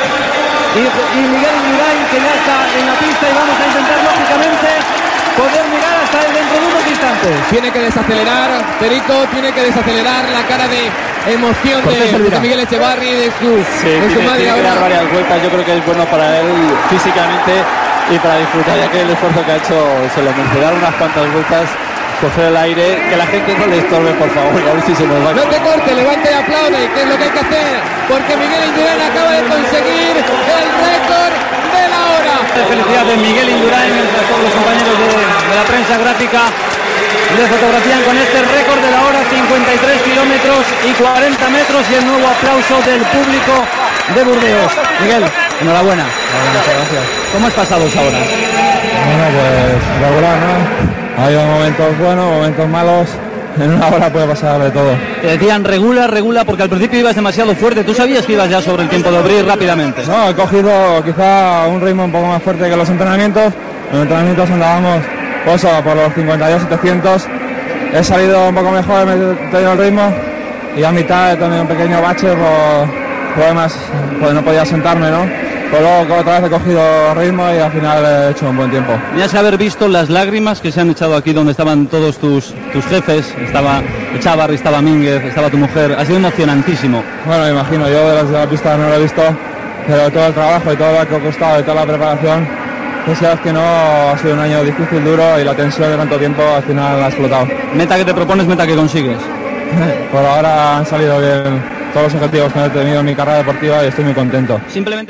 Y Miguel Indurain, que ya está en la pista, y vamos a intentar lógicamente poder mirar hasta dentro de unos instantes. Tiene que desacelerar, Perico, tiene que desacelerar la cara de emoción de Miguel Echavarri, de su madre. Tiene que dar varias vueltas. Yo creo que es bueno para él físicamente y para disfrutar, ya que el esfuerzo que ha hecho se lo merece. Dar unas cuantas vueltas, coger el aire, que la gente no le estorbe, por favor, a ver si se nos va. No te corte, levanta y aplaude, que es lo que hay que hacer, porque Miguel Indurain acaba de conseguir el récord de la hora. Felicidades Miguel Indurain, mientras todos los compañeros de la prensa gráfica le fotografían con este récord de la hora, 53 kilómetros y 40 metros, y el nuevo aplauso del público de Burdeos. Miguel, enhorabuena. Muchas gracias. ¿Cómo has pasado esa hora? Bueno, pues regular, ¿no? Ha habido momentos buenos, momentos malos. En una hora puede pasar de todo. Te decían regula, porque al principio ibas demasiado fuerte. ¿Tú sabías que ibas ya sobre el tiempo de abrir rápidamente? No, he cogido quizá un ritmo un poco más fuerte que los entrenamientos. En los entrenamientos andábamos por los 52-700. He salido un poco mejor, he tenido el ritmo. Y a mitad he tenido un pequeño bache por problemas, pues no podía sentarme, ¿no? Pero luego otra vez he cogido ritmo y al final he hecho un buen tiempo. Tenías que haber visto las lágrimas que se han echado aquí donde estaban todos tus jefes. Estaba Echavarri, estaba Mínguez, estaba tu mujer. Ha sido emocionantísimo. Bueno, me imagino, yo de la pista no lo he visto, pero todo el trabajo y todo lo que ha costado y toda la preparación, pues sabes que no, ha sido un año difícil, duro, y la tensión de tanto tiempo al final ha explotado. Meta que te propones, meta que consigues. Por ahora han salido bien todos los objetivos que he tenido en mi carrera deportiva y estoy muy contento. Simplemente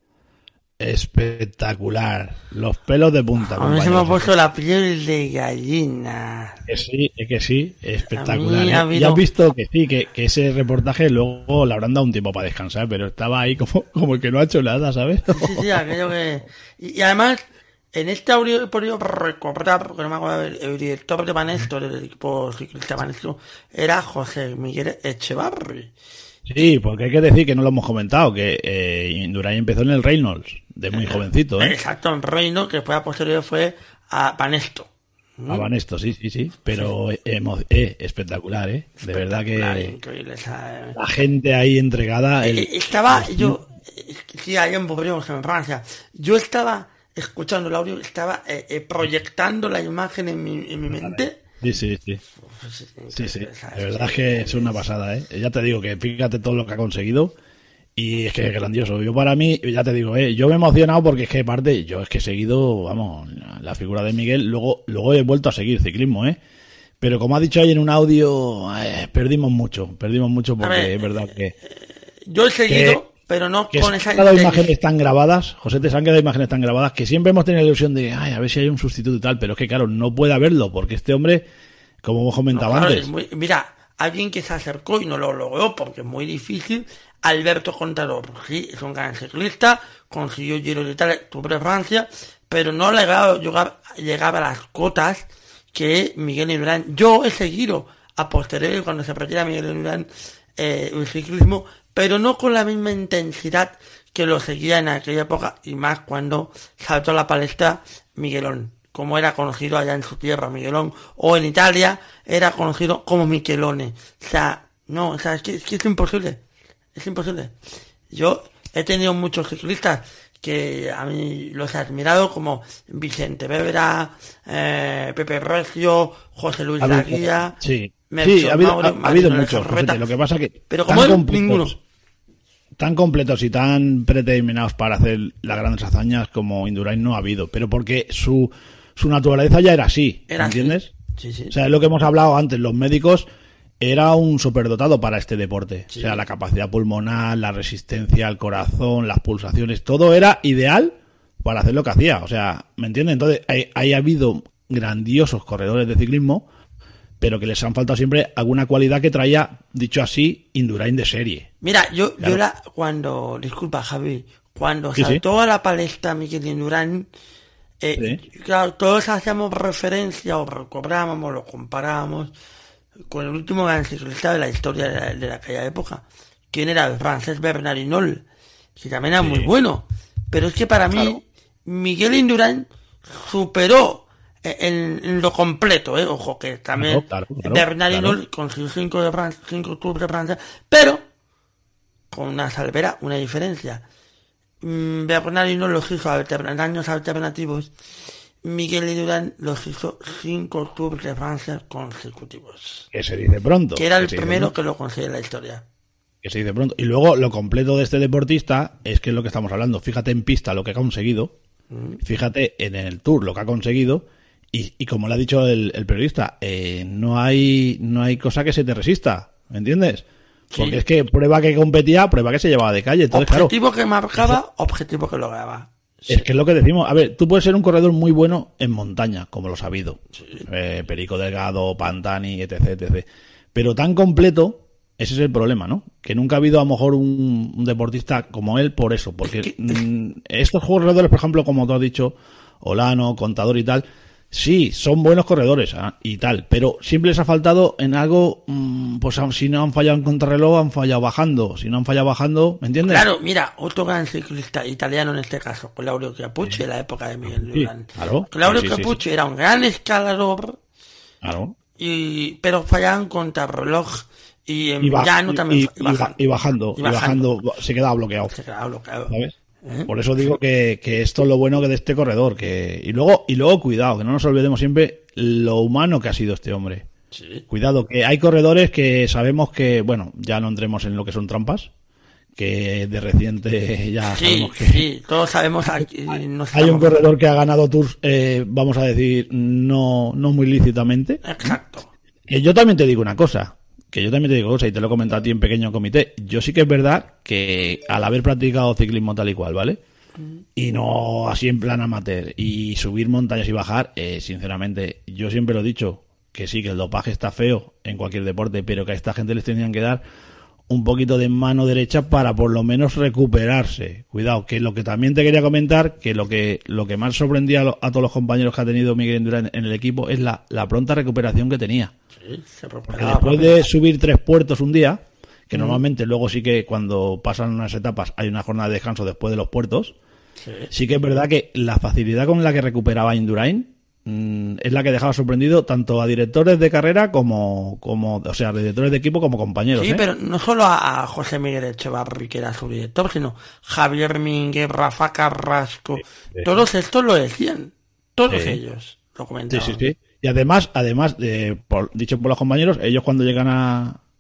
espectacular, los pelos de punta. A mí se me ha puesto la piel de gallina. Que sí, espectacular. Habido... Ya has visto que sí, que ese reportaje luego le habrán dado un tiempo para descansar, pero estaba ahí como que no ha hecho nada, ¿sabes? Sí, aquello que... Y además, en este audio he podido recordar, porque no me acuerdo, el director de Banesto, del equipo ciclista Banesto, era José Miguel Echavarri. Sí, porque hay que decir que no lo hemos comentado, que Indurain empezó en el Reynolds, de muy jovencito, ¿eh? Exacto, en Reynolds, que después a posteriori fue a Banesto. A Banesto, sí, pero espectacular, ¿eh? De verdad que increíble, la gente ahí entregada. Estaba yo, sí, ahí en Bordeaux, en Francia, yo estaba escuchando el audio, estaba proyectando la imagen en mi mente. Sí. De verdad que es una pasada, ¿eh? Ya te digo que fíjate todo lo que ha conseguido Y es que es grandioso. Yo para mí, ya te digo, yo me he emocionado porque es que aparte, yo es que he seguido, vamos, la figura de Miguel, luego he vuelto a seguir ciclismo, Pero como ha dicho ahí en un audio, perdimos mucho porque es verdad que... Yo he seguido, pero no con esa... Se han quedado imágenes tan grabadas, José, te han quedado imágenes tan grabadas que siempre hemos tenido la ilusión de, a ver si hay un sustituto y tal, pero es que claro, no puede haberlo porque este hombre, como hemos comentado antes... Mira, alguien que se acercó y no lo logró porque es muy difícil... Alberto Contador, sí, es un gran ciclista, consiguió Giro de Italia, Tour de Francia, pero no llegaba a las cotas que Miguel Indurain. Yo he seguido a posteriori cuando se retira Miguel Indurain el ciclismo, pero no con la misma intensidad que lo seguía en aquella época y más cuando saltó a la palestra Miguelón, como era conocido allá en su tierra Miguelón, o en Italia era conocido como Michelone. Es que es imposible. Es imposible. Yo he tenido muchos ciclistas que a mí los he admirado, como Vicente Bevera, Pepe Recio, José Luis Laguía. Sí, ha habido muchos. Lo que pasa que pero como él, ninguno. Tan completos y tan predeterminados para hacer las grandes hazañas como Indurain no ha habido. Pero porque su naturaleza ya era así, ¿entiendes? Sí. O sea, es lo que hemos hablado antes. Los médicos... Era un superdotado para este deporte. Sí. O sea, la capacidad pulmonar, la resistencia al corazón, las pulsaciones, todo era ideal para hacer lo que hacía. O sea, ¿me entiendes? Entonces, ha habido grandiosos corredores de ciclismo, pero que les han faltado siempre alguna cualidad que traía, dicho así, Indurain de serie. Mira, disculpa Javi, cuando saltó a la palestra Miguel Indurain, claro, todos hacíamos referencia o recobrábamos, lo comparábamos con el último gran ciclista de la historia de aquella época. ¿Quién era? El francés Bernard Hinault, que también era muy bueno. Pero es que para mí, Miguel Indurain superó en lo completo, ojo, que también Bernard Hinault consiguió 5 Tours de Francia, pero con una salvera, una diferencia. Bernard Hinault los hizo en años alternativos. Miguel Indurain los hizo 5 Tours de Francia consecutivos. Que se dice pronto. Que era el primero que lo consiguió en la historia. Que se dice pronto. Y luego lo completo de este deportista es que es lo que estamos hablando. Fíjate en pista lo que ha conseguido. Fíjate en el Tour lo que ha conseguido. Y como le ha dicho el periodista, no hay cosa que se te resista. ¿Me entiendes? Porque es que prueba que competía, prueba que se llevaba de calle. Entonces, objetivo que marcaba, objetivo que lograba. Sí. Es que es lo que decimos. A ver, tú puedes ser un corredor muy bueno en montaña, como lo ha habido. Sí. Perico Delgado, Pantani, etc. Pero tan completo, ese es el problema, ¿no? Que nunca ha habido a lo mejor un deportista como él por eso. Porque estos corredores, por ejemplo, como tú has dicho, Olano, Contador y tal, sí, son buenos corredores y tal, pero siempre les ha faltado en algo, pues si no han fallado en contrarreloj, han fallado bajando. Si no han fallado bajando, ¿me entiendes? Claro, mira, otro gran ciclista italiano en este caso, Claudio Chiappucci, de la época de Miguel Indurain. Claro. Claudio Chiappucci era un gran escalador, pero fallaban en contrarreloj y en llano también. Y bajando, se quedaba bloqueado. ¿Sabes? Por eso digo que esto es lo bueno que de este corredor, y luego cuidado, que no nos olvidemos siempre lo humano que ha sido este hombre. Sí. Cuidado, que hay corredores que sabemos que, bueno, ya no entremos en lo que son trampas, que de reciente ya sabemos que... Sí, todos sabemos aquí. Hay un corredor que ha ganado Tours, vamos a decir, no muy lícitamente. Exacto. Que yo también te digo una cosa, y te lo he comentado a ti en pequeño comité. Yo sí que es verdad que al haber practicado ciclismo tal y cual, ¿vale? Y no así en plan amateur, y subir montañas y bajar, sinceramente, yo siempre lo he dicho, que sí, que el dopaje está feo en cualquier deporte, pero que a esta gente les tenían que dar un poquito de mano derecha para por lo menos recuperarse. Cuidado, que lo que también te quería comentar, que lo que más sorprendía a todos los compañeros que ha tenido Miguel Indurain en el equipo es la pronta recuperación que tenía. Sí, porque después de subir 3 puertos un día, que normalmente luego sí que cuando pasan unas etapas hay una jornada de descanso después de los puertos, sí que es verdad que la facilidad con la que recuperaba Indurain es la que dejaba sorprendido tanto a directores de carrera como o sea, directores de equipo como compañeros. Sí, pero no solo a José Miguel Echevarri, que era su director, sino Javier Mínguez, Rafa Carrasco, todos estos lo decían, todos ellos lo comentaban. Sí. Y además dicho por los compañeros, ellos cuando llegan a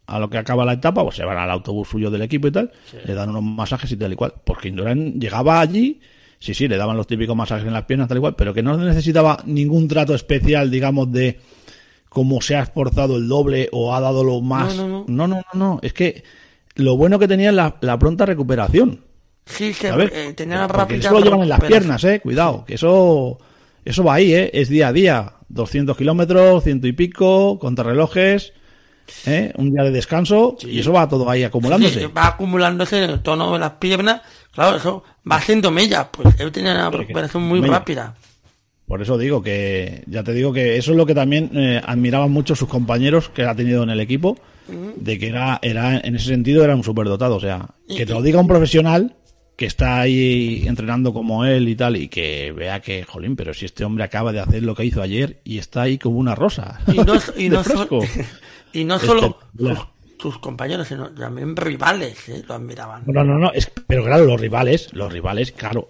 a lo que acaba la etapa, pues se van al autobús suyo del equipo y tal, le dan unos masajes y tal y cual. Porque Indurain llegaba allí, sí, le daban los típicos masajes en las piernas tal y cual, pero que no necesitaba ningún trato especial, digamos, de cómo se ha esforzado el doble o ha dado lo más. No. Es que lo bueno que tenía es la pronta recuperación. Sí, que tenía Porque rápida. eso lo llevan en las piernas, cuidado, que eso va ahí, es día a día. 200 kilómetros, 100 y pico, contrarrelojes, un día de descanso, y eso va todo ahí acumulándose. Sí, va acumulándose en el tono de las piernas, claro, eso va haciendo millas, pues él tenía una recuperación muy rápida. Por eso digo que, ya te digo que eso es lo que también admiraban mucho sus compañeros que ha tenido en el equipo, de que era en ese sentido era un superdotado, o sea, que te lo diga un profesional que está ahí entrenando como él y tal, y que vea que, jolín, pero si este hombre acaba de hacer lo que hizo ayer y está ahí como una rosa. Y no solo sus compañeros, sino también rivales, lo admiraban. No, pero claro, los rivales, claro,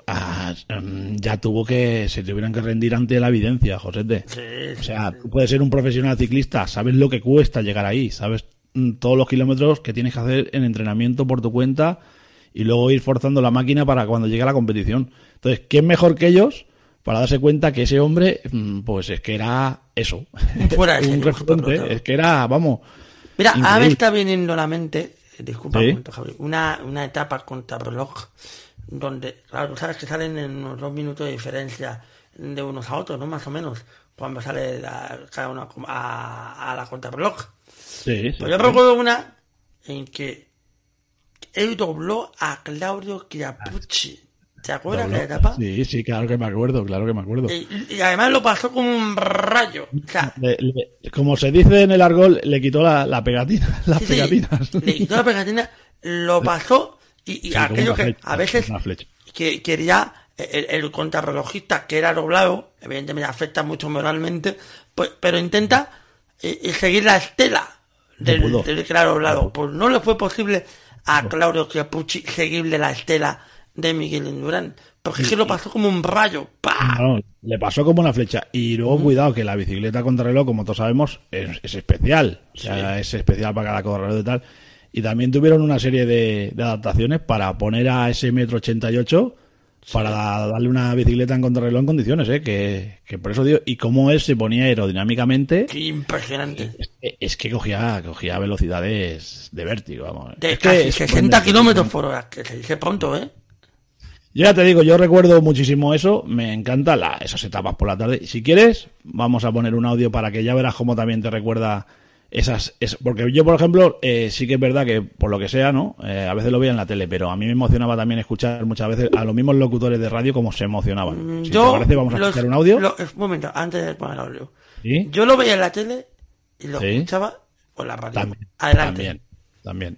ya se tuvieron que rendir ante la evidencia, Josete. O sea, tú puedes ser un profesional ciclista, sabes lo que cuesta llegar ahí, sabes todos los kilómetros que tienes que hacer en entrenamiento por tu cuenta, y luego ir forzando la máquina para cuando llegue a la competición. Entonces, ¿quién mejor que ellos para darse cuenta que ese hombre, pues es que era eso? Un referente, es que era, vamos... Mira, ahora me está viniendo a la mente, disculpa un momento, Javi, una etapa contrarreloj donde, claro, tú sabes que salen en unos 2 minutos de diferencia de unos a otros, ¿no? Más o menos, cuando sale cada uno a la contrarreloj. Sí. Pues yo recuerdo una en que él dobló a Claudio Chiappucci. ¿Te acuerdas de la etapa? Sí, claro que me acuerdo. Y además lo pasó como un rayo. O sea, como se dice en el argot, le quitó la pegatina, las pegatinas. Le quitó la pegatina, lo pasó y aquello que a veces que quería el contrarrelojista que era doblado, evidentemente afecta mucho moralmente, pues, pero intenta seguir la estela del que era doblado. Pues no le fue posible a Claudio Chiappucci seguirle la estela de Miguel Indurain, porque es que lo pasó como un rayo. ¡Pah! No, le pasó como una flecha. Y luego cuidado, que la bicicleta contrarreloj, como todos sabemos, es especial. O sea, es especial para cada contrarreloj y tal. Y también tuvieron una serie de adaptaciones para poner a ese 1,88 m para darle una bicicleta en contrarreloj en condiciones, que por eso digo, y cómo él se ponía aerodinámicamente. ¡Qué impresionante! Es que cogía velocidades de vértigo, vamos. De casi 60 kilómetros por hora, que se dice pronto, Yo ya te digo, yo recuerdo muchísimo eso, me encantan esas etapas por la tarde. Si quieres, vamos a poner un audio para que ya verás cómo también te recuerda porque yo, por ejemplo, sí que es verdad que, por lo que sea, ¿no? A veces lo veía en la tele, pero a mí me emocionaba también escuchar muchas veces a los mismos locutores de radio como se emocionaban. Si te parece, vamos a escuchar un audio. Un momento, antes de poner el audio. ¿Sí? Yo lo veía en la tele y lo escuchaba por la radio. Adelante. También.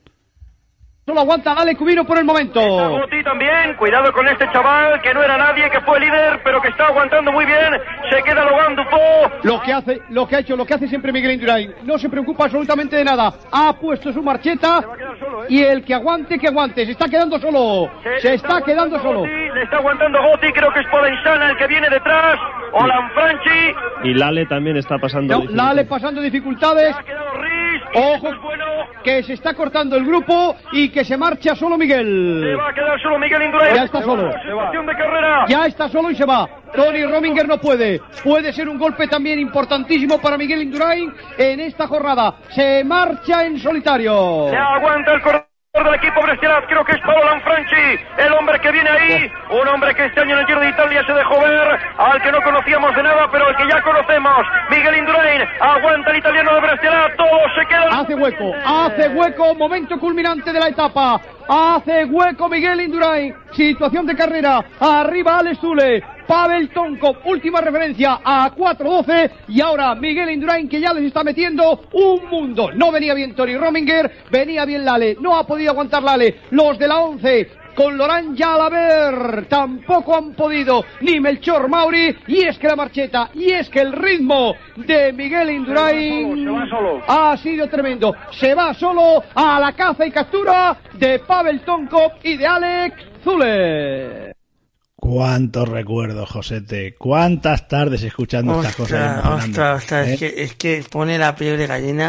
Solo aguanta Gale Cubino por el momento. Guti también, cuidado con este chaval que no era nadie, que fue líder, pero que está aguantando muy bien. Se queda Logan Dupont. Lo que hace siempre Miguel Indurain. No se preocupa absolutamente de nada. Ha puesto su marcheta y el que aguante, se está quedando solo. Se está quedando solo. Le está aguantando Gotti, creo que es Podensana el que viene detrás. O Lanfranchi. Y Lale también está pasando Lale pasando dificultades. Ojo, que se está cortando el grupo y que se marcha solo Miguel. Se va a quedar solo Miguel Indurain. Ya está solo. Ya está solo y se va. Tony Rominger no puede. Puede ser un golpe también importantísimo para Miguel Indurain en esta jornada. Se marcha en solitario. Ya aguanta el corredor del equipo Brescialat, creo que es Paolo Lanfranchi, el hombre que viene ahí, un hombre que este año en el Giro de Italia se dejó ver, al que no conocíamos de nada, pero al que ya conocemos. Miguel Indurain, aguanta el italiano de Brescialat, todo se queda. Hace hueco, momento culminante de la etapa. Hace hueco Miguel Indurain, situación de carrera, arriba Alex Zule, Pavel Tonkov, última referencia a 4:12 y ahora Miguel Indurain que ya les está metiendo un mundo. No venía bien Tony Rominger, venía bien Lale, no ha podido aguantar Lale. Los de la 11 con Laurent Jalabert tampoco han podido, ni Melchor Mauri, y es que la marcheta, y es que el ritmo de Miguel Indurain ha sido tremendo. Se va solo a la caza y captura de Pavel Tonkov y de Alex Zule. Cuántos recuerdos, Josete. Cuántas tardes escuchando estas cosas. Ostras, es que pone la piel de gallina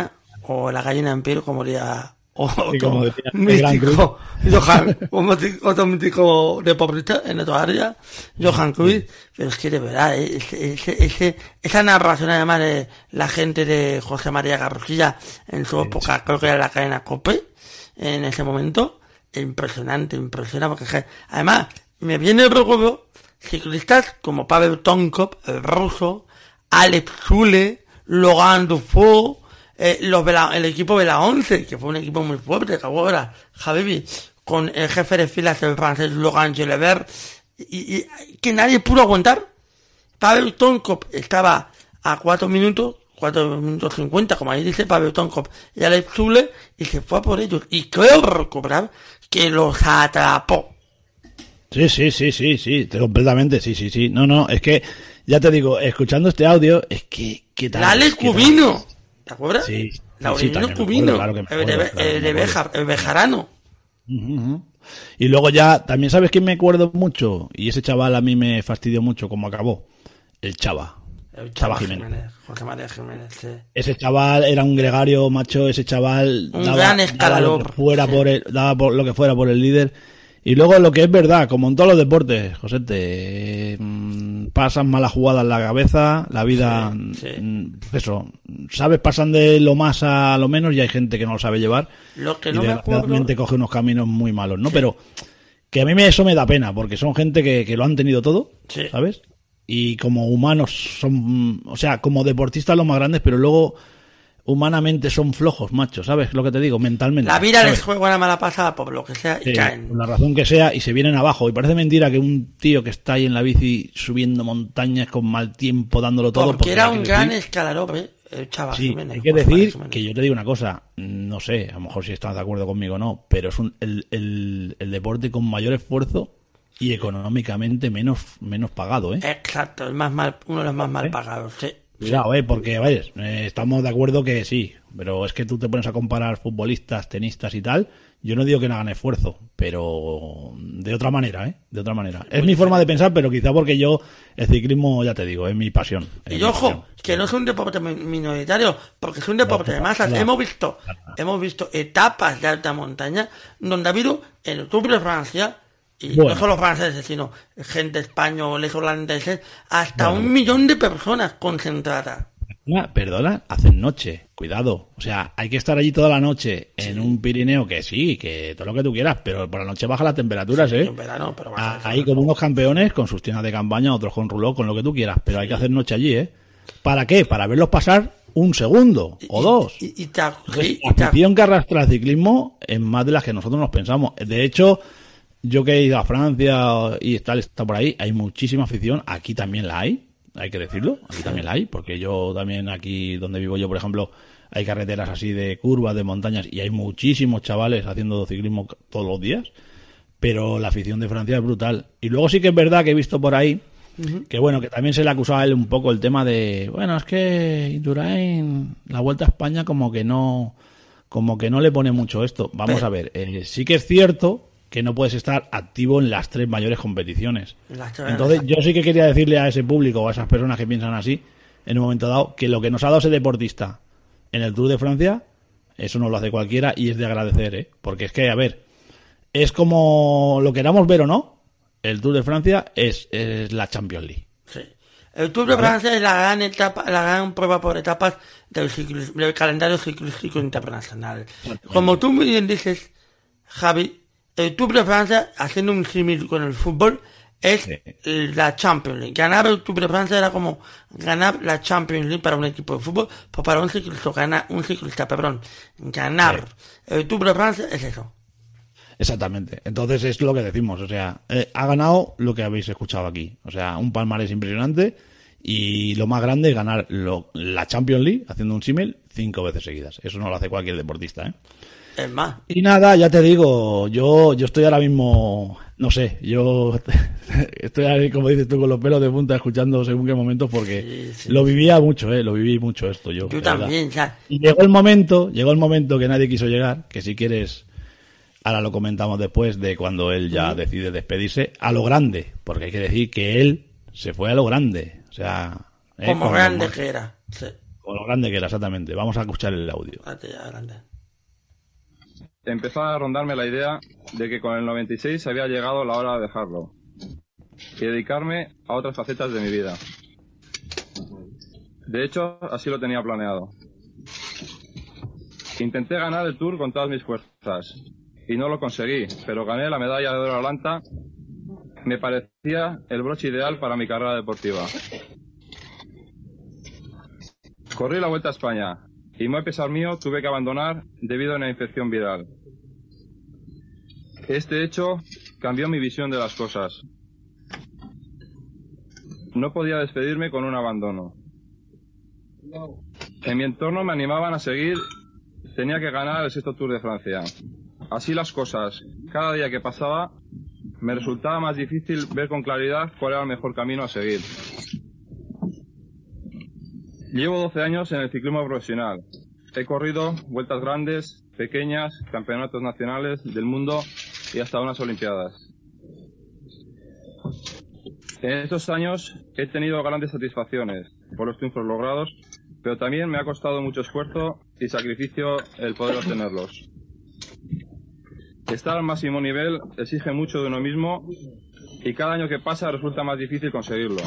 o la gallina en piel, como diría como decía, mítico, otro mítico deportista en otra área, Johan Cruyff, pero es que de verdad, esa narración además de la gente de José María García en su época, creo que era la cadena COPE, en ese momento, impresionante, porque además me viene el recuerdo ciclistas como Pavel Tonkov, el ruso, Alex Zule, Logan Dufour, el equipo de la 11, que fue un equipo muy fuerte, que ahora, Javi, con el jefe de filas, el francés Laurent Jalabert, y que nadie pudo aguantar. Pavel Tonkov estaba a 4 minutos 50, como ahí dice Pavel Tonkov, y Alex Zule, y se fue a por ellos. Y creo recobrar que los atrapó. Sí, completamente, sí. No, es que, ya te digo, escuchando este audio, es que... ¿qué tal? Alex Cubino. ¿Te acuerdas? Sí. Laurentino Cubino, claro que el bejarano. Y luego ya, también sabes quién me acuerdo mucho, y ese chaval a mí me fastidió mucho cómo acabó. El Chava Jiménez. José María Jiménez, sí. Ese chaval era un gregario, macho, ese chaval un gran escalador. Daba por lo que fuera por el líder. Y luego lo que es verdad, como en todos los deportes, Josete, pasan malas jugadas en la cabeza, la vida, eso, ¿sabes? Pasan de lo más a lo menos y hay gente que no lo sabe llevar. Lo que y no me acuerdo... realmente coge unos caminos muy malos, ¿no? Sí. Pero que a mí eso me da pena, porque son gente que lo han tenido todo, ¿sabes? Y como humanos son, o sea, como deportistas los más grandes, pero luego... humanamente son flojos, macho, ¿sabes lo que te digo? Mentalmente. La vida ¿sabes? Les juega una mala pasada por lo que sea y caen. Por la razón que sea y se vienen abajo. Y parece mentira que un tío que está ahí en la bici subiendo montañas con mal tiempo, dándolo todo. Porque era un gran escalador, el chaval. Sí, Jiménez, hay que decir que yo te digo una cosa, no sé, a lo mejor si estás de acuerdo conmigo o no, pero es el deporte con mayor esfuerzo y económicamente menos pagado, ¿eh? Exacto, uno de los más mal pagados, sí. Cuidado, porque, estamos de acuerdo que sí, pero es que tú te pones a comparar futbolistas, tenistas y tal, yo no digo que no hagan esfuerzo, pero de otra manera, de otra manera. Es mi forma de pensar, pero quizá porque yo, el ciclismo, ya te digo, es mi pasión. Y ojo, que no es un deporte minoritario, porque es un deporte de masas. Hemos visto etapas de alta montaña donde ha habido en el Tour de Francia, y no solo franceses, sino gente españoles, holandeses, hasta 1 millón de personas concentradas. Perdona, hacen noche, cuidado. O sea, hay que estar allí toda la noche en un Pirineo, que todo lo que tú quieras, pero por la noche baja las temperaturas, En verano, pero ahí como unos campeones con sus tiendas de campaña, otros con ruló, con lo que tú quieras, pero hay que hacer noche allí, ¿Para qué? Para verlos pasar un segundo o dos. La afición que arrastra el ciclismo es más de las que nosotros nos pensamos. De hecho... yo que he ido a Francia y está por ahí, hay muchísima afición, aquí también la hay que decirlo, aquí también la hay, porque yo también aquí donde vivo yo, por ejemplo, hay carreteras así de curvas, de montañas, y hay muchísimos chavales haciendo ciclismo todos los días, pero la afición de Francia es brutal. Y luego sí que es verdad que he visto por ahí, que bueno, que también se le acusaba a él un poco el tema de, es que Indurain, la Vuelta a España como que no le pone mucho esto. Vamos a ver, sí que es cierto que no puedes estar activo en las 3 mayores competiciones. Entonces yo sí que quería decirle a ese público o a esas personas que piensan así en un momento dado, que lo que nos ha dado ese deportista en el Tour de Francia, eso no lo hace cualquiera y es de agradecer, porque es que, a ver, es como lo queramos ver o no, el Tour de Francia es la Champions League. Sí. El Tour de Francia es la gran prueba por etapas del calendario ciclístico internacional. Como tú muy bien dices, Javi, el Tour de Francia, haciendo un símil con el fútbol, es la Champions League. Ganar el Tour de Francia era como ganar la Champions League para un equipo de fútbol, pues para un ciclista ganar el Tour de Francia es eso. Exactamente. Entonces es lo que decimos, o sea, ha ganado lo que habéis escuchado aquí. O sea, un palmarés impresionante y lo más grande es ganar la Champions League, haciendo un símil, 5 veces seguidas. Eso no lo hace cualquier deportista, Es más. Y nada, ya te digo, yo estoy ahora mismo, no sé, yo estoy ahí, como dices tú, con los pelos de punta escuchando según qué momentos, porque lo vivía mucho, lo viví mucho esto yo. Yo también, ya. Y llegó el momento que nadie quiso llegar, que si quieres, ahora lo comentamos después de cuando él ya decide despedirse, a lo grande, porque hay que decir que él se fue a lo grande, o sea... Como grande que era, sí. Con lo grande que era, exactamente. Vamos a escuchar el audio. Adelante. Empezó a rondarme la idea de que con el 96 había llegado la hora de dejarlo y dedicarme a otras facetas de mi vida. De hecho, así lo tenía planeado. Intenté ganar el Tour con todas mis fuerzas y no lo conseguí, pero gané la medalla de oro Atlanta. Me parecía el broche ideal para mi carrera deportiva. Corrí la Vuelta a España y, muy a pesar mío, tuve que abandonar debido a una infección viral. Este hecho cambió mi visión de las cosas. No podía despedirme con un abandono. En mi entorno me animaban a seguir. Tenía que ganar el 6º Tour de Francia. Así las cosas. Cada día que pasaba me resultaba más difícil ver con claridad cuál era el mejor camino a seguir. Llevo 12 años en el ciclismo profesional. He corrido vueltas grandes, pequeñas, campeonatos nacionales del mundo y hasta unas olimpiadas. En estos años he tenido grandes satisfacciones por los triunfos logrados, pero también me ha costado mucho esfuerzo y sacrificio el poder obtenerlos. Estar al máximo nivel exige mucho de uno mismo y cada año que pasa resulta más difícil conseguirlo.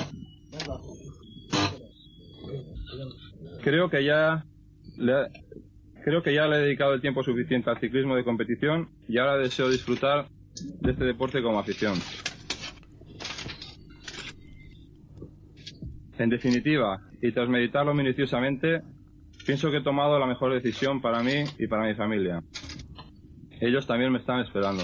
Creo que ya le he dedicado el tiempo suficiente al ciclismo de competición y ahora deseo disfrutar de este deporte como afición. En definitiva, y tras meditarlo minuciosamente, pienso que he tomado la mejor decisión para mí y para mi familia. Ellos también me están esperando.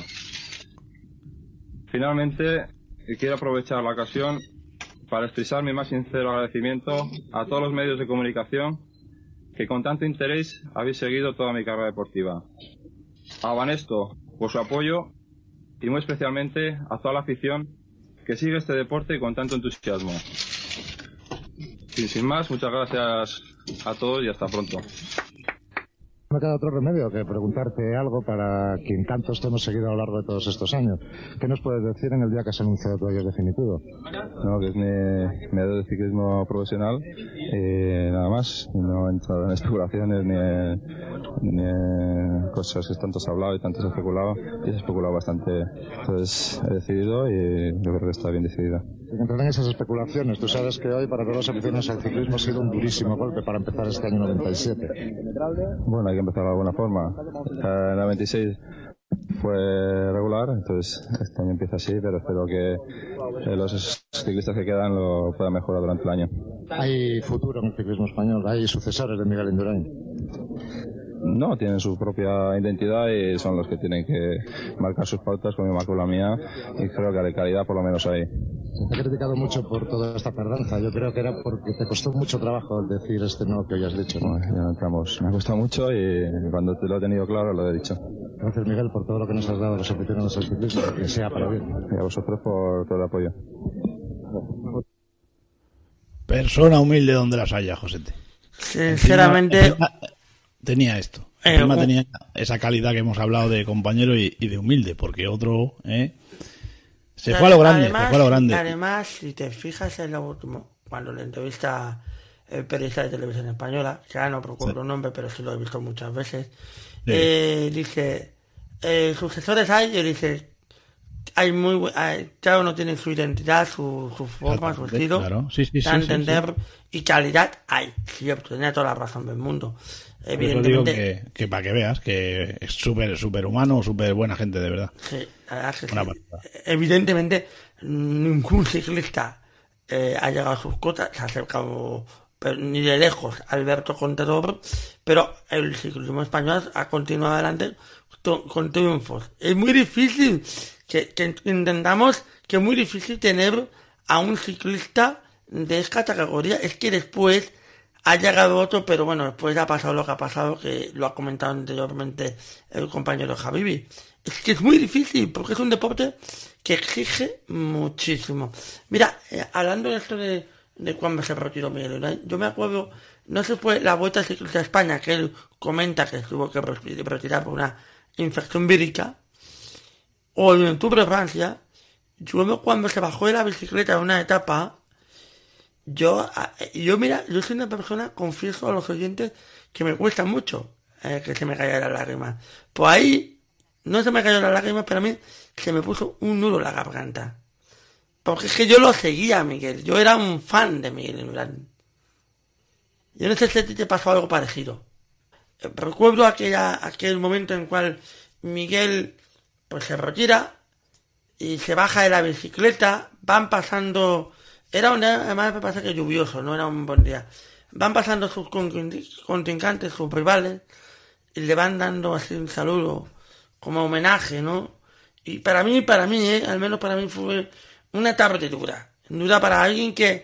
Finalmente, quiero aprovechar la ocasión para expresar mi más sincero agradecimiento a todos los medios de comunicación que con tanto interés habéis seguido toda mi carrera deportiva. A Banesto por su apoyo y muy especialmente a toda la afición que sigue este deporte con tanto entusiasmo. Y sin más, muchas gracias a todos y hasta pronto. No me queda otro remedio que preguntarte algo para quien tantos te hemos seguido a lo largo de todos estos años. ¿Qué nos puedes decir en el día que has anunciado tu adiós definitivo? No, que es mi adiós de ciclismo profesional y nada más. No he entrado en especulaciones ni en cosas que tanto se ha hablado y tanto se ha especulado. Y se ha especulado bastante. Entonces he decidido y yo creo que está bien decidida. Sin entrar en esas especulaciones, tú sabes que hoy para todos los aficionados al ciclismo ha sido un durísimo golpe para empezar este año 97. Bueno, hay que empezar de alguna forma. El 96 fue regular, entonces este año empieza así, pero espero que los ciclistas que quedan lo puedan mejorar durante el año. ¿Hay futuro en el ciclismo español? ¿Hay sucesores de Miguel Indurain? No, tienen su propia identidad y son los que tienen que marcar sus pautas, como yo marco la mía, y creo que de calidad por lo menos hay. Se te ha criticado mucho por toda esta tardanza. Yo creo que era porque te costó mucho trabajo el decir no que hoy has dicho. Bueno, ya entramos. Me ha costado mucho y cuando te lo he tenido claro lo he dicho. Gracias, Miguel, por todo lo que nos has dado a los aficionados al ciclismo, que sea para bien. Y a vosotros por todo el apoyo. Persona humilde donde las haya, Josete. Sinceramente... Tenía esto. Tenía esa calidad que hemos hablado de compañero y de humilde, porque otro se fue a lo grande. Además, si te fijas en lo último, cuando le entrevista el periodista de televisión española, que ahora no procuro un nombre, pero sí lo he visto muchas veces, dice, sucesores hay, y dice, cada uno tiene su identidad, su forma, su estilo, claro. entender, y calidad hay, cierto, tenía toda la razón del mundo. Evidentemente, eso digo que para que veas que es súper humano, súper buena gente, de verdad. Sí, la verdad es que sí. Evidentemente, ningún ciclista ha llegado a sus cotas, se ha acercado ni de lejos Alberto Contador, pero el ciclismo español ha continuado adelante con triunfos. Es muy difícil que entendamos que es muy difícil tener a un ciclista de esta categoría. Es que después ha llegado otro, pero bueno, después ha pasado lo que ha pasado, que lo ha comentado anteriormente el compañero Javibi. Es que es muy difícil, porque es un deporte que exige muchísimo. Mira, hablando de esto de cuando se retiró Miguel Indurain, yo me acuerdo, no sé, fue la Vuelta Ciclista a España, que él comenta que tuvo que retirar por una infección vírica, o en el Tour de Francia, yo cuando se bajó de la bicicleta en una etapa, Yo mira, yo soy una persona, confieso a los oyentes, que me cuesta mucho que se me caigan las lágrimas. Pues ahí no se me cayó las lágrimas, pero a mí se me puso un nudo en la garganta. Porque es que yo lo seguía, Miguel. Yo era un fan de Miguel Indurain. Yo no sé si te pasó algo parecido. Recuerdo aquel momento en cual Miguel pues se retira y se baja de la bicicleta, van pasando, además me pasa que lluvioso, no era un buen día, van pasando sus contrincantes, sus rivales, y le van dando así un saludo como homenaje, ¿no? Y para mí, al menos para mí fue una tarde dura para alguien que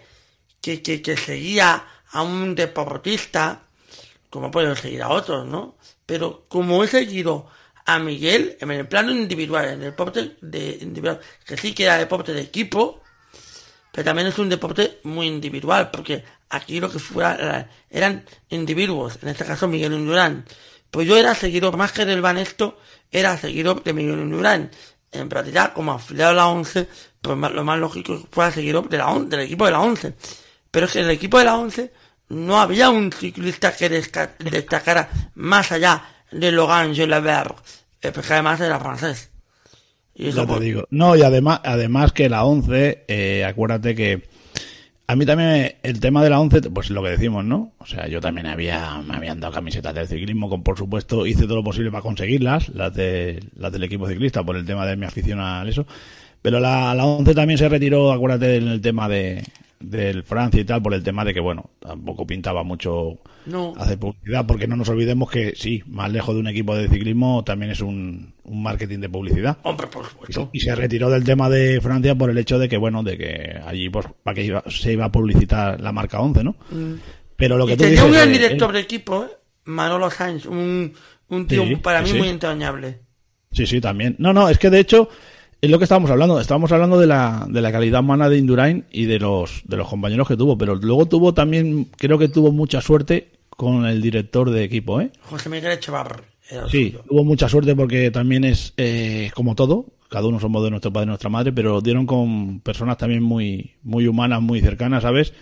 seguía a un deportista, como puedo seguir a otros, ¿no? Pero como he seguido a Miguel en el plano individual, en el deporte individual, que sí que era deporte de equipo, pero también es un deporte muy individual, porque aquí lo que fuera eran individuos, en este caso Miguel Indurain. Pues yo era seguidor, más que del Banesto, era seguidor de Miguel Indurain. En realidad, como afiliado a la 11, pues lo más lógico fuera seguidor del equipo de la 11. Pero es que en el equipo de la 11 no había un ciclista que destacara más allá de Logan Gelabert, porque además era francés. Y eso ya te digo. No, y además que la 11, acuérdate que a mí también el tema de la 11, pues lo que decimos, ¿no? O sea, yo también me habían dado camisetas del ciclismo, por supuesto, hice todo lo posible para conseguirlas, las del equipo ciclista, por el tema de mi afición a eso. Pero la 11 también se retiró, acuérdate, en el tema del Francia y tal, por el tema de que, bueno, tampoco pintaba mucho hacer publicidad, porque no nos olvidemos que sí, más lejos de un equipo de ciclismo también es un marketing de publicidad. Hombre, por supuesto. Y se retiró del tema de Francia por el hecho de que, bueno, de que allí pues para que se iba a publicitar la marca 11, ¿no? Pero lo que tú dices, tenía un gran director de equipo, Manolo Sainz, un tío para mí muy entrañable. Sí, también. No, es que de hecho es lo que estábamos hablando. Estábamos hablando de la calidad humana de Indurain y de los compañeros que tuvo, pero luego tuvo también, creo que tuvo mucha suerte con el director de equipo, José Miguel Echevarri. Sí, tuvo mucha suerte porque también es como todo, cada uno somos de nuestro padre y nuestra madre, pero dieron con personas también muy, muy humanas, muy cercanas, ¿sabes?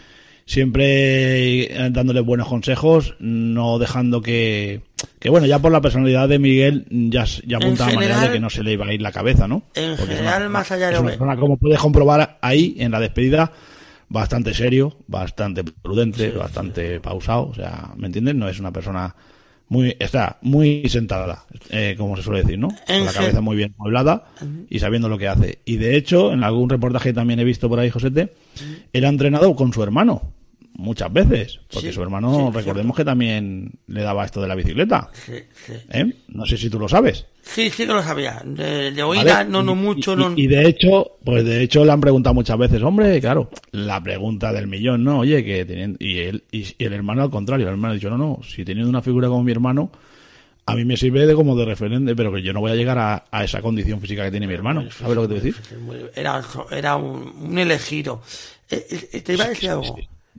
Siempre dándoles buenos consejos, no dejando que bueno, ya por la personalidad de Miguel ya apuntaba a manera de que no se le iba a ir la cabeza, ¿no? En porque general, más allá de una persona, como puedes comprobar ahí en la despedida, bastante serio, bastante prudente, bastante pausado, o sea, ¿me entiendes? No es una persona está muy sentada, como se suele decir, ¿no? Con la cabeza muy bien amueblada y sabiendo lo que hace. Y de hecho, en algún reportaje también he visto por ahí, Josete, era entrenado con su hermano muchas veces, porque su hermano, recordemos que también le daba esto de la bicicleta. Sí. No sé si tú lo sabes. Sí que lo sabía. De oída, ¿vale? no mucho. Y de hecho le han preguntado muchas veces, hombre, claro, la pregunta del millón, ¿no? Oye, que teniendo, y el hermano al contrario, el hermano ha dicho, no, si teniendo una figura como mi hermano, a mí me sirve como de referente, pero que yo no voy a llegar a esa condición física que tiene mi hermano. ¿Sabes lo que te voy a decir? Era un elegido. Te iba a decir algo.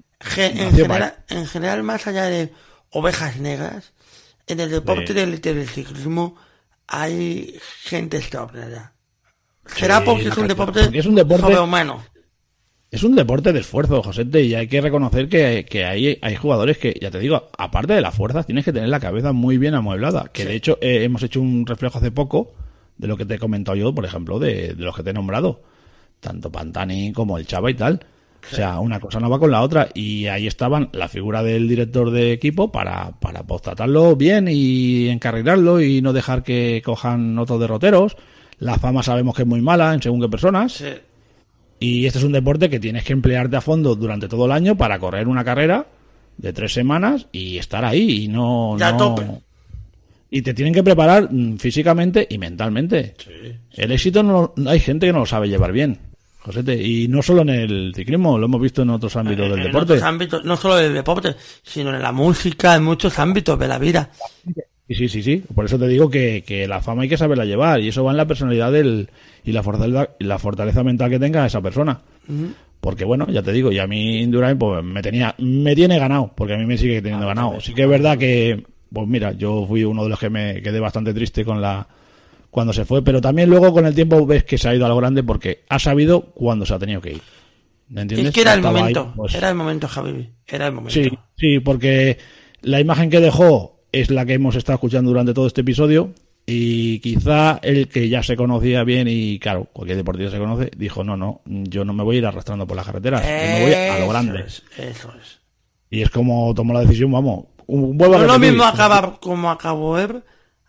En general, más allá de ovejas negras, en el deporte del ciclismo hay gente extraordinaria. Será porque es un deporte sobrehumano. Es un deporte de esfuerzo, Josete, y hay que reconocer que hay jugadores que, ya te digo, aparte de las fuerzas, tienes que tener la cabeza muy bien amueblada. Que de hecho hemos hecho un reflejo hace poco de lo que te he comentado yo, por ejemplo, de los que te he nombrado. Tanto Pantani como el Chava y tal. O sea, una cosa no va con la otra. Y ahí estaban la figura del director de equipo para tratarlo bien y encarrilarlo y no dejar que cojan otros derroteros. La fama sabemos que es muy mala en según qué personas. Sí. Y este es un deporte que tienes que emplearte a fondo durante todo el año para correr una carrera de 3 semanas y estar ahí y no... tope. Y te tienen que preparar físicamente y mentalmente. Sí. El éxito hay gente que no lo sabe llevar bien, Josete, y no solo en el ciclismo, lo hemos visto en otros ámbitos del deporte. En otros ámbitos, no solo del deporte, sino en la música, en muchos ámbitos de la vida. Sí. Por eso te digo que la fama hay que saberla llevar, y eso va en la personalidad y la fortaleza mental que tenga esa persona. Porque bueno, ya te digo, y a mí Indurain pues me tiene ganado, porque a mí me sigue teniendo ganado. Sí que es verdad que, pues mira, yo fui uno de los que me quedé bastante triste cuando se fue, pero también luego con el tiempo ves que se ha ido a lo grande porque ha sabido cuándo se ha tenido que ir. ¿me entiendes? Es que era el Estaba momento, ahí, pues... era el momento, Javi, era el momento. Sí, porque la imagen que dejó es la que hemos estado escuchando durante todo este episodio, y quizá el que ya se conocía bien, y claro, cualquier deportista se conoce, dijo, no, yo no me voy a ir arrastrando por las carreteras, yo me voy a lo grande. Eso es. Y es como tomó la decisión, vamos, vuelvo a no repetir. lo mismo acabar como acabó él,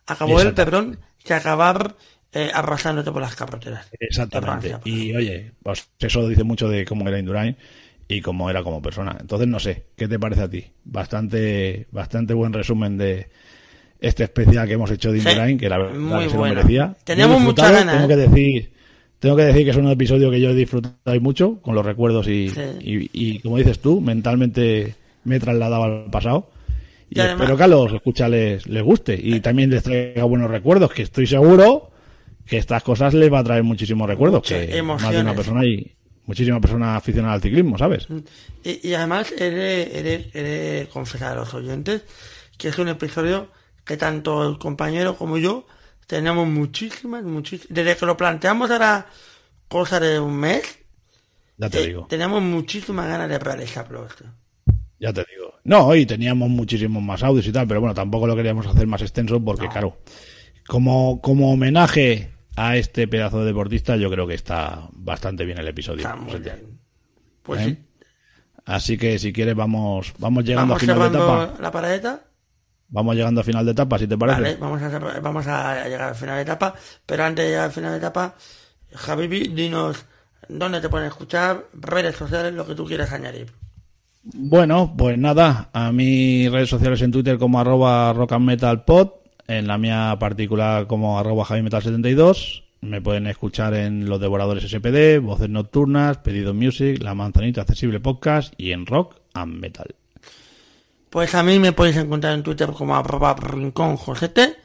que acabar arrastrándote por las carreteras. Exactamente. Y oye, pues eso dice mucho de cómo era Indurain y cómo era como persona. Entonces, no sé, ¿qué te parece a ti? Bastante buen resumen de este especial que hemos hecho de Indurain, que la verdad que se lo merecía. Teníamos muchas ganas. Tengo que decir que es un episodio que yo he disfrutado mucho con los recuerdos y como dices tú, mentalmente me he trasladado al pasado. Y espero que a los escuchas les guste y también les traiga buenos recuerdos, que estoy seguro que estas cosas les va a traer muchísimos recuerdos, que más de una persona y muchísimas personas aficionadas al ciclismo, ¿sabes? Y además he de confesar a los oyentes que es un episodio que tanto el compañero como yo tenemos muchísimas, desde que lo planteamos ahora cosa de un mes, ya te digo, tenemos muchísimas ganas de realizarlo. Ya te digo. No, y teníamos muchísimos más audios y tal, pero bueno, tampoco lo queríamos hacer más extenso porque, claro, como homenaje a este pedazo de deportista, yo creo que está bastante bien el episodio. Está muy bien. Pues sí. Así que si quieres vamos llegando a final de etapa. ¿La paradeta? Vamos llegando a final de etapa, si te parece. Vale, vamos a llegar al final de etapa, pero antes de llegar al final de etapa, Javi, dinos dónde te pueden escuchar, redes sociales, lo que tú quieras añadir. Bueno, pues nada, a mis redes sociales en Twitter como @rockandmetalpod, en la mía particular como @javimetal72, me pueden escuchar en Los Devoradores SPD, Voces Nocturnas, Pedido Music, La Manzanita Accesible Podcast y en Rock and Metal. Pues a mí me podéis encontrar en Twitter como @rinconjosete,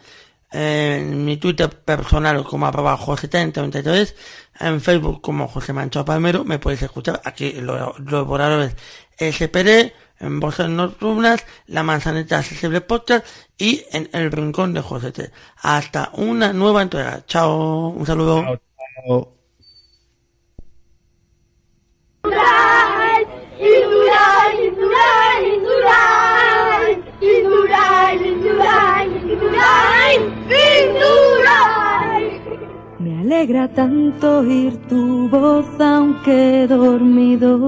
en mi Twitter personal como @josete93, en Facebook como José Mancho Palmero. Me podéis escuchar aquí Los Devoradores SPD, en Voces Nocturnas, La Manzanita Accesible Podcast y en El Rincón de Josete. Hasta una nueva entrega. Chao, un saludo. Chao. Me alegra tanto oír tu voz aunque dormido.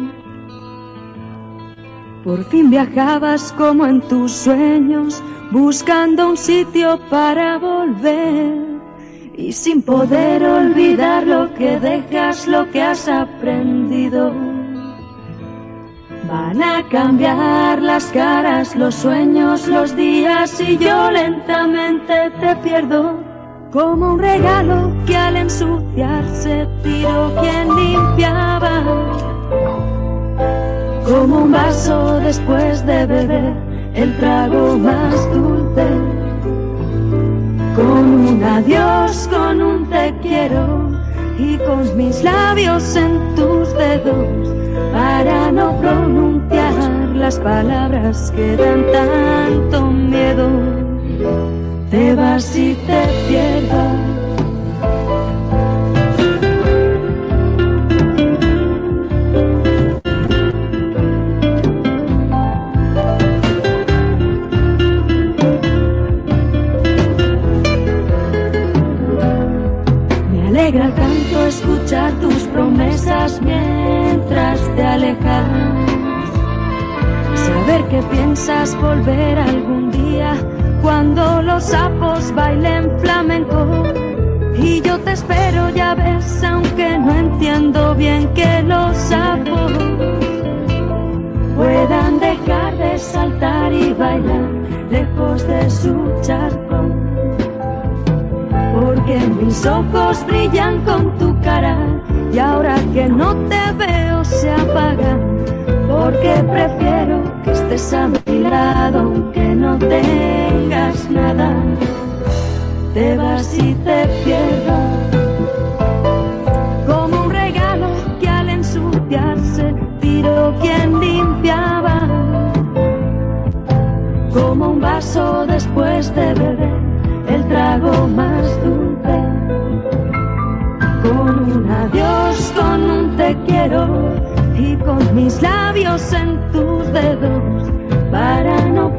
Por fin viajabas como en tus sueños, buscando un sitio para volver. Y sin poder olvidar lo que dejas, lo que has aprendido. Van a cambiar las caras, los sueños, los días y yo lentamente te pierdo. Como un regalo que al ensuciarse tiró quien limpiaba. Como un vaso después de beber el trago más dulce. Con un adiós, con un te quiero y con mis labios en tus dedos para no pronunciar las palabras que dan tanto miedo. Te vas y te pierdo. Me alegra tanto escuchar tus promesas mientras te alejas. Saber que piensas volver algún día cuando los sapos bailen flamenco. Y yo te espero, ya ves, aunque no entiendo bien que los sapos puedan dejar de saltar y bailar lejos de su charco. Porque mis ojos brillan con tu cara y ahora que no te veo se apagan. Porque prefiero que estés a mi lado aunque no tengas nada. Te vas y te pierdo. Como un regalo que al ensuciarse tiró quien limpiaba. Como un vaso después de beber el trago más dulce. Con un adiós, con un te quiero y con mis labios en tus dedos para no